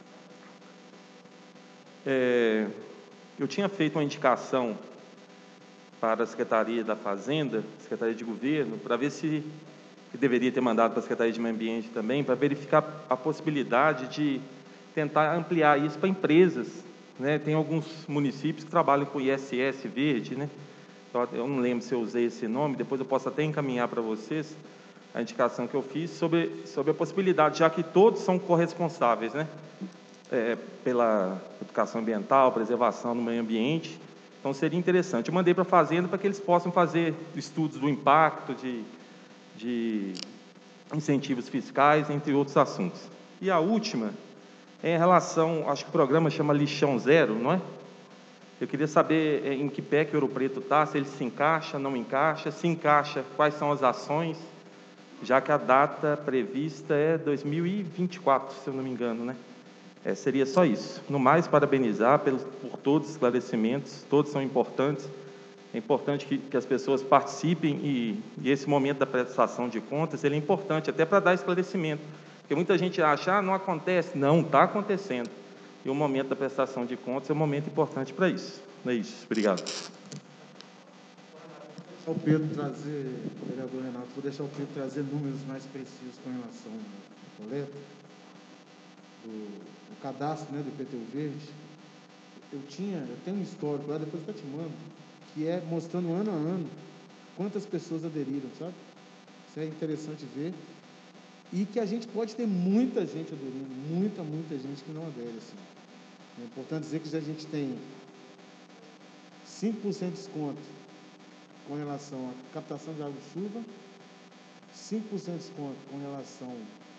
É, eu tinha feito uma indicação para a Secretaria da Fazenda, Secretaria de Governo, para ver se que deveria ter mandado para a Secretaria de Meio Ambiente também, para verificar a possibilidade de tentar ampliar isso para empresas. Né, tem alguns municípios que trabalham com I S S verde, né? Eu não lembro se eu usei esse nome, depois eu posso até encaminhar para vocês a indicação que eu fiz sobre, sobre a possibilidade, já que todos são corresponsáveis, né? É, pela educação ambiental, preservação do meio ambiente. Então, seria interessante. Eu mandei para a Fazenda para que eles possam fazer estudos do impacto, de, de incentivos fiscais, entre outros assuntos. E a última... em relação, acho que o programa chama Lixão Zero, não é? Eu queria saber em que pé que Ouro Preto está, se ele se encaixa, não encaixa, se encaixa, quais são as ações, já que a data prevista é dois mil e vinte e quatro, se eu não me engano, né? É, seria só isso. No mais, parabenizar pelos, por todos os esclarecimentos, todos são importantes. É importante que, que as pessoas participem e, e esse momento da prestação de contas, ele é importante até para dar esclarecimento. Porque muita gente acha, ah, não acontece. Não, está acontecendo. E o momento da prestação de contas é um momento importante para isso. É isso. Obrigado. Vou deixar o Pedro trazer, vereador Renato, vou deixar o Pedro trazer números mais precisos com relação à coleta, do, do cadastro, né, do I P T U Verde. Eu tinha, eu tenho um histórico lá, depois eu te mando, que é mostrando ano a ano quantas pessoas aderiram, sabe? Isso é interessante ver. E que a gente pode ter muita gente aderindo, muita, muita gente que não adere. Assim. É importante dizer que a gente tem cinco por cento de desconto com relação à captação de água de chuva, cinco por cento de desconto com relação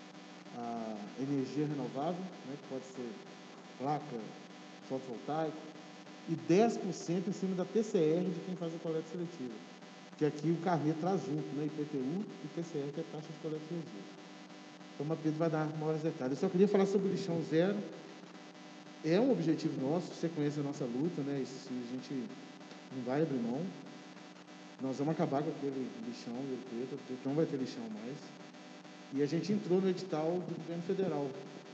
à energia renovável, né, que pode ser placa fotovoltaica, e dez por cento em cima da T C R de quem faz a coleta seletiva, que aqui o carnê traz junto, né, I P T U e T C R, que é a taxa de coleta de resíduos. Então, o Pedro vai dar maiores detalhes. Eu só queria falar sobre o lixão zero. É um objetivo nosso, você conhece a nossa luta, né? Isso a gente não vai abrir mão. Nós vamos acabar com aquele lixão, o preto, não vai ter lixão mais. E a gente entrou no edital do governo federal.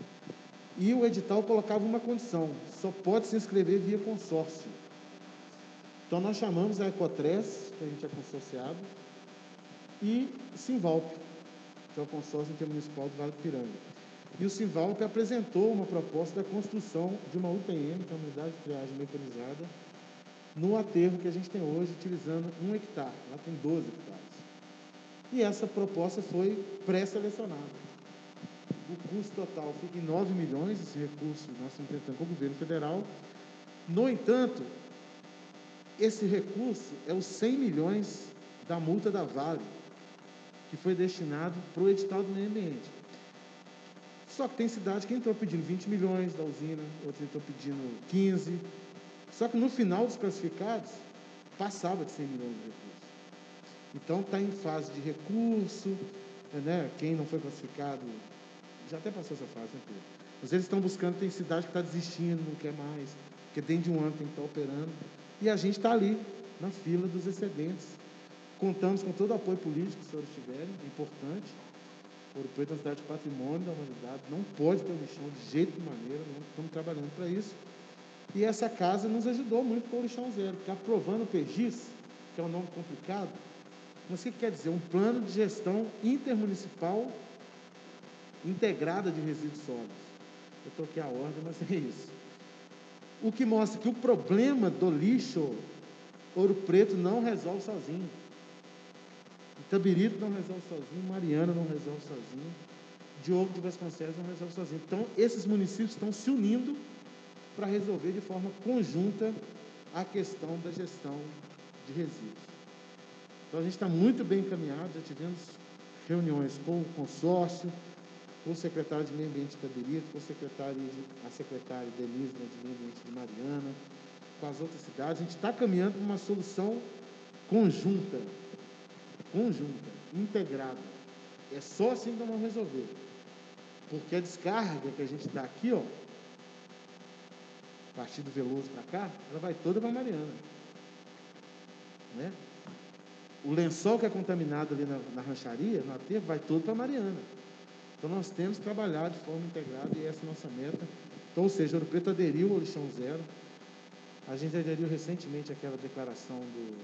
E o edital colocava uma condição: só pode se inscrever via consórcio. Então, nós chamamos a Ecotres, que a gente é consorciado, e Sinvalp, que é o consórcio intermunicipal do Vale do Piranga. E o Sinvalp apresentou uma proposta da construção de uma U T M, que é uma unidade de triagem mecanizada, no aterro que a gente tem hoje, utilizando um hectare. Lá tem doze hectares. E essa proposta foi pré-selecionada. O custo total fica em nove milhões, esse recurso nós estamos tentando com o governo federal. No entanto, esse recurso é os cem milhões da multa da Vale, que foi destinado para o edital do meio ambiente. Só que tem cidade que entrou pedindo vinte milhões da usina, outra entrou pedindo quinze. Só que no final dos classificados, passava de cem milhões de recursos. Então, está em fase de recurso, né? Quem não foi classificado, já até passou essa fase, né, Pedro? Mas eles estão buscando, tem cidade que está desistindo, não quer mais, porque dentro de um ano tem que estar operando. E a gente está ali, na fila dos excedentes. Contamos com todo o apoio político que os senhores tiverem, é importante. Ouro Preto é uma cidade de patrimônio da humanidade, não pode ter um lixão de jeito de maneira, não estamos trabalhando para isso. E essa casa nos ajudou muito com o lixão zero, porque aprovando o P G I S, que é um nome complicado, mas o que quer dizer? Um plano de gestão intermunicipal integrada de resíduos sólidos. Eu troquei a ordem, mas é isso. O que mostra que o problema do lixo, Ouro Preto não resolve sozinho. Itabirito não resolve sozinho, Mariana não resolve sozinho, Diogo de Vasconcelos não resolve sozinho. Então, esses municípios estão se unindo para resolver de forma conjunta a questão da gestão de resíduos. Então, a gente está muito bem encaminhado, já tivemos reuniões com o consórcio, com o secretário de Meio Ambiente de Itabirito, com o secretário de, a secretária Denise, né, de Meio Ambiente de Mariana, com as outras cidades. A gente está caminhando para uma solução conjunta, conjunta, integrada. É só assim que nós vamos resolver. Porque a descarga que a gente dá aqui, ó, a partir do Veloso para cá, ela vai toda para a Mariana. Né? O lençol que é contaminado ali na, na rancharia, no aterro, vai todo para a Mariana. Então, nós temos que trabalhar de forma integrada e essa é a nossa meta. Então, ou seja, Ouro Preto aderiu ao lixão zero. A gente aderiu recentemente àquela declaração do,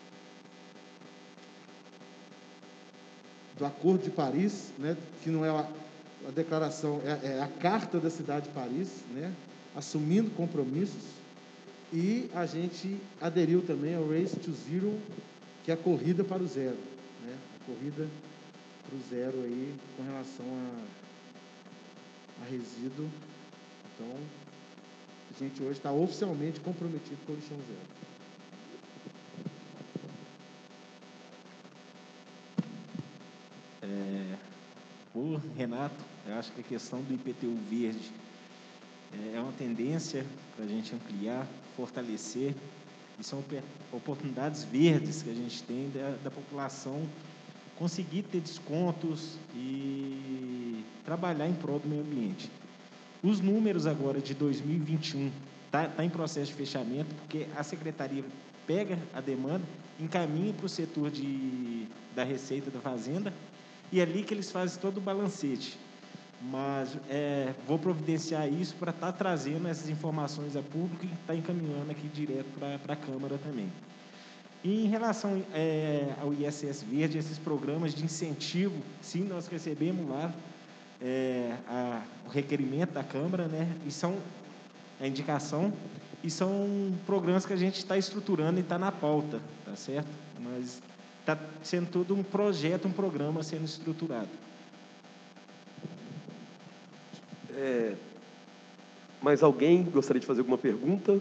do Acordo de Paris, né, que não é a, a declaração, é, é a Carta da Cidade de Paris, né, assumindo compromissos. E a gente aderiu também ao Race to Zero, que é a corrida para o zero. Né, a corrida para o zero aí com relação a, a resíduo. Então, a gente hoje está oficialmente comprometido com o lixão zero. É, o Renato, eu acho que a questão do I P T U verde é uma tendência para a gente ampliar, fortalecer, e são oportunidades verdes que a gente tem da, da população conseguir ter descontos e trabalhar em prol do meio ambiente. Os números agora de dois mil e vinte e um está tá em processo de fechamento, porque a Secretaria pega a demanda, encaminha para o setor de, da Receita da Fazenda, e é ali que eles fazem todo o balancete. Mas é, vou providenciar isso para estar tá trazendo essas informações a público e estar tá encaminhando aqui direto para a Câmara também. E em relação é, ao I S S Verde, esses programas de incentivo, sim, nós recebemos lá é, a, o requerimento da Câmara, né, e são a indicação, e são programas que a gente está estruturando e está na pauta, tá certo? Mas está sendo todo um projeto, um programa sendo estruturado. É, mais alguém gostaria de fazer alguma pergunta?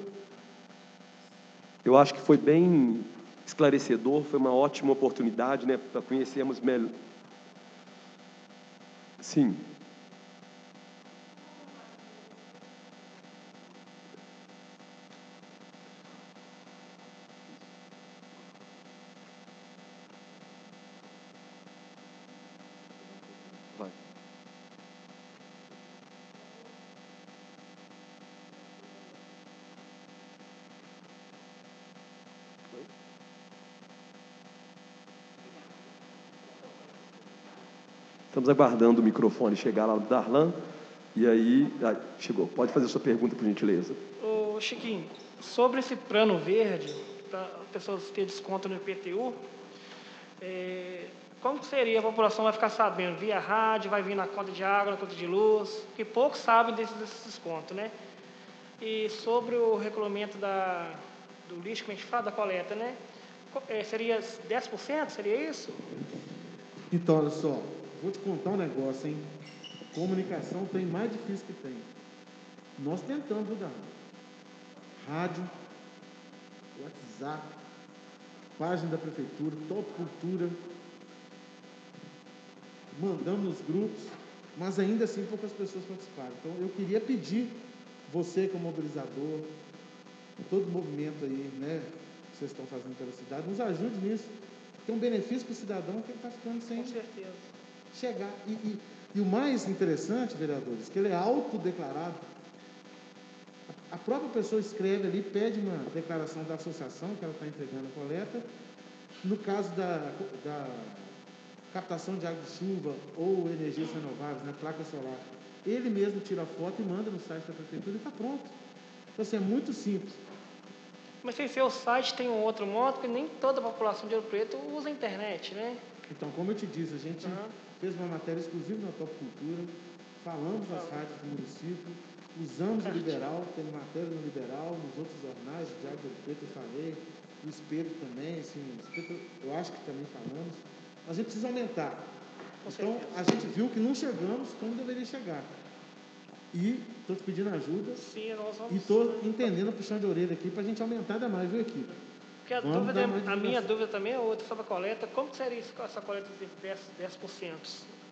Eu acho que foi bem esclarecedor, foi uma ótima oportunidade, né, para conhecermos melhor. Sim. Vai. Estamos aguardando o microfone chegar lá do Darlan. E aí, ah, chegou. Pode fazer a sua pergunta, por gentileza. Ô, Chiquinho, sobre esse plano verde, para as pessoas terem desconto no I P T U, é, como que seria? A população vai ficar sabendo? Via rádio, vai vir na conta de água, na conta de luz, porque poucos sabem desses, desses descontos, né? E sobre o regulamento da, do lixo, como a gente fala, da coleta, né? É, seria dez por cento? Seria isso? Então, olha só, vou te contar um negócio, hein? Comunicação tem mais difícil que tem. Nós tentamos, viu, Darlan? Rádio, WhatsApp, página da prefeitura, Top Cultura, mandamos nos grupos, mas ainda assim poucas pessoas participaram. Então, eu queria pedir, você como mobilizador, todo o movimento aí, né, que vocês estão fazendo pela cidade, nos ajude nisso, porque é um benefício para o cidadão que ele está ficando sem Com certeza. chegar. E, e, e o mais interessante, vereadores, que ele é autodeclarado. A própria pessoa escreve ali, pede uma declaração da associação que ela está entregando a coleta. No caso da, da captação de água de chuva ou energias renováveis, né, placa solar, ele mesmo tira a foto e manda no site da prefeitura e está pronto. Então, assim, é muito simples. Mas sem ser o site tem um outro modo, porque nem toda a população de Ouro Preto usa a internet, né? Então, como eu te disse, a gente Uhum. fez uma matéria exclusiva na Top Cultura, falamos nas rádios do município, usamos o Liberal, tem matéria no Liberal, nos outros jornais, o Diário de Ouro Preto eu falei, o Espelho também, assim, o Espelho, eu acho que também falamos. A gente precisa aumentar. Com Então, certeza. a gente viu que não chegamos como deveria chegar. E estou te pedindo ajuda Sim, nós vamos... e estou entendendo a puxão de orelha aqui para a gente aumentar ainda mais, viu, equipe? Porque a, Vamos dúvida, dar mais a minha divulgação. dúvida também é outra sobre a coleta. Como que seria isso, essa coleta de dez por cento?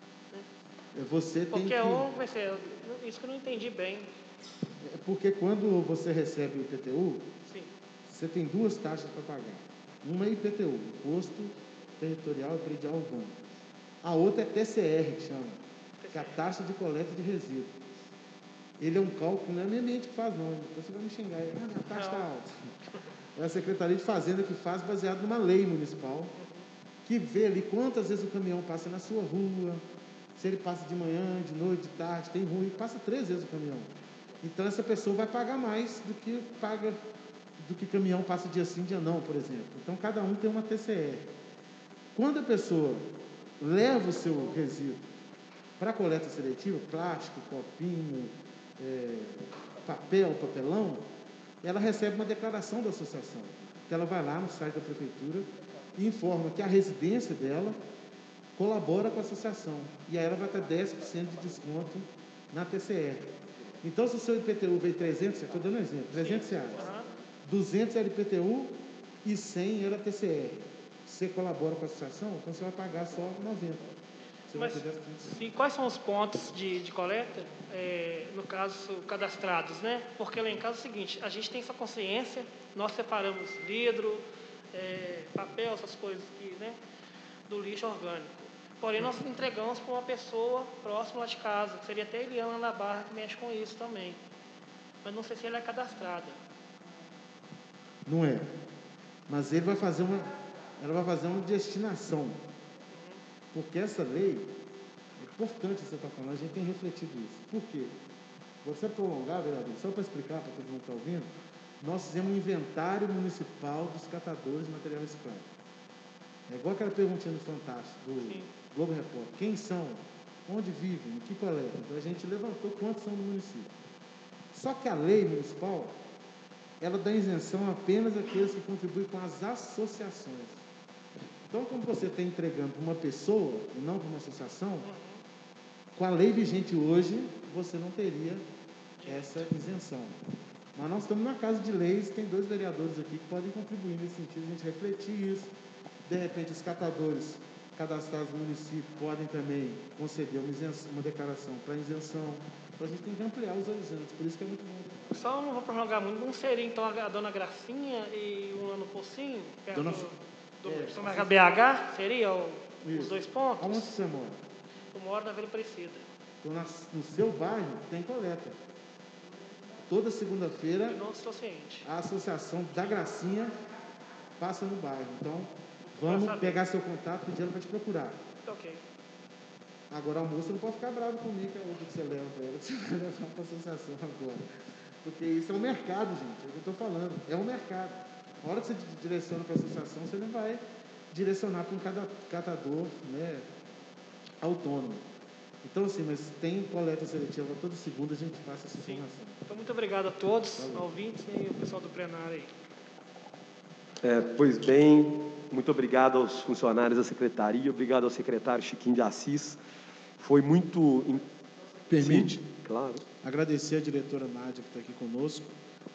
Você tem Porque que... é um, vai ser, isso que eu não entendi bem. É porque quando você recebe o I P T U, Sim. você tem duas taxas para pagar. Uma é I P T U, Imposto Territorial e Predial Urbano. A outra é T C R, que chama, que é a taxa de coleta de resíduo. Ele é um cálculo, não é a minha mente que faz, não. Então você vai me xingar. Ah, a taxa está alta. É a Secretaria de Fazenda que faz, baseado numa lei municipal, que vê ali quantas vezes o caminhão passa na sua rua, se ele passa de manhã, de noite, de tarde, tem rua, e passa três vezes o caminhão. Então, essa pessoa vai pagar mais do que paga, do que caminhão passa dia sim, dia não, por exemplo. Então, cada um tem uma T C R. Quando a pessoa leva o seu resíduo para a coleta seletiva, plástico, copinho, é, papel, papelão, ela recebe uma declaração da associação. Então, ela vai lá no site da prefeitura e informa que a residência dela colabora com a associação. E aí ela vai ter dez por cento de desconto na T C R. Então, se o seu I P T U veio trezentos, estou dando um exemplo, trezentos reais, duzentos era I P T U e cem era T C R. Você colabora com a associação, então você vai pagar só noventa. Você Mas, vai ter dez por cento. sim, quais são os pontos de, de coleta, é, no caso, cadastrados, né? Porque lá em casa é o seguinte, a gente tem essa consciência, nós separamos vidro, é, papel, essas coisas aqui, né? Do lixo orgânico. Porém, nós entregamos para uma pessoa próxima lá de casa, que seria até a Eliana na Barra, que mexe com isso também. Mas não sei se ela é cadastrada. Não é. Mas ele vai fazer uma, ela vai fazer uma destinação. Porque essa lei, é importante você estar falando, a gente tem refletido isso. Por quê? Você prolongar, vereador, só para explicar para todo mundo que está ouvindo, nós fizemos um inventário municipal dos catadores de material reciclado. É igual aquela perguntinha do Fantástico, do Sim. Globo Repórter. Quem são? Onde vivem? Que coleta? Então a gente levantou quantos são no município. Só que a lei municipal, ela dá isenção apenas àqueles que contribuem com as associações. Então, como você está entregando para uma pessoa e não para uma associação, com a lei vigente hoje, você não teria essa isenção. Mas nós estamos na Casa de Leis, tem dois vereadores aqui que podem contribuir nesse sentido, a gente refletir isso. De repente, os catadores cadastrados no município podem também conceder uma, isenção, uma declaração para isenção. Então, a gente tem que ampliar os horizontes, por isso que é muito bom. Só não vou prolongar muito, não seria então a dona Gracinha e o Ano Pocinho? Dona... Do, do é, São Mercado B H? Seria o, os dois pontos? Onde você mora? Eu moro na Vila Aparecida. Então, na, no seu bairro, tem coleta. Toda segunda-feira, Eu não estou ciente. a Associação da Gracinha passa no bairro. Então, vamos pegar seu contato, pedir ela para te procurar. Ok. Agora, a moça não pode ficar brava comigo, que é outra que você leva para ela, que você vai levar para a associação agora. Porque isso é um mercado, gente, é o que eu estou falando. É um mercado. A hora que você direciona para a associação, você não vai direcionar para um catador, né, autônomo. Então, assim, mas tem coleta seletiva toda segunda, a gente passa essa informação. Então, muito obrigado a todos, Valeu. ouvintes e o pessoal do plenário aí. É, pois bem, muito obrigado aos funcionários da secretaria, obrigado ao secretário Chiquinho de Assis. Foi muito... Permite? Sim, claro. Agradecer a diretora Nádia, que está aqui conosco.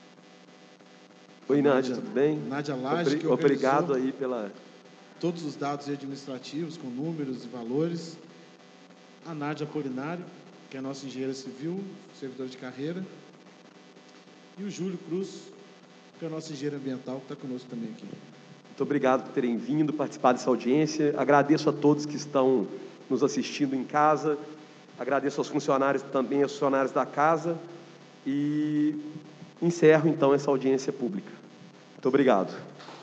Oi, Nádia, tudo bem? Nádia Lage, Obri- que Obrigado aí pela... todos os dados administrativos, com números e valores. A Nádia Apolinário, que é nossa engenheira civil, servidora de carreira. E o Júlio Cruz, que é nosso engenheiro ambiental, que está conosco também aqui. Muito obrigado por terem vindo participar dessa audiência. Agradeço a todos que estão nos assistindo em casa. Agradeço aos funcionários também, aos funcionários da casa. E encerro, então, essa audiência pública. Muito obrigado.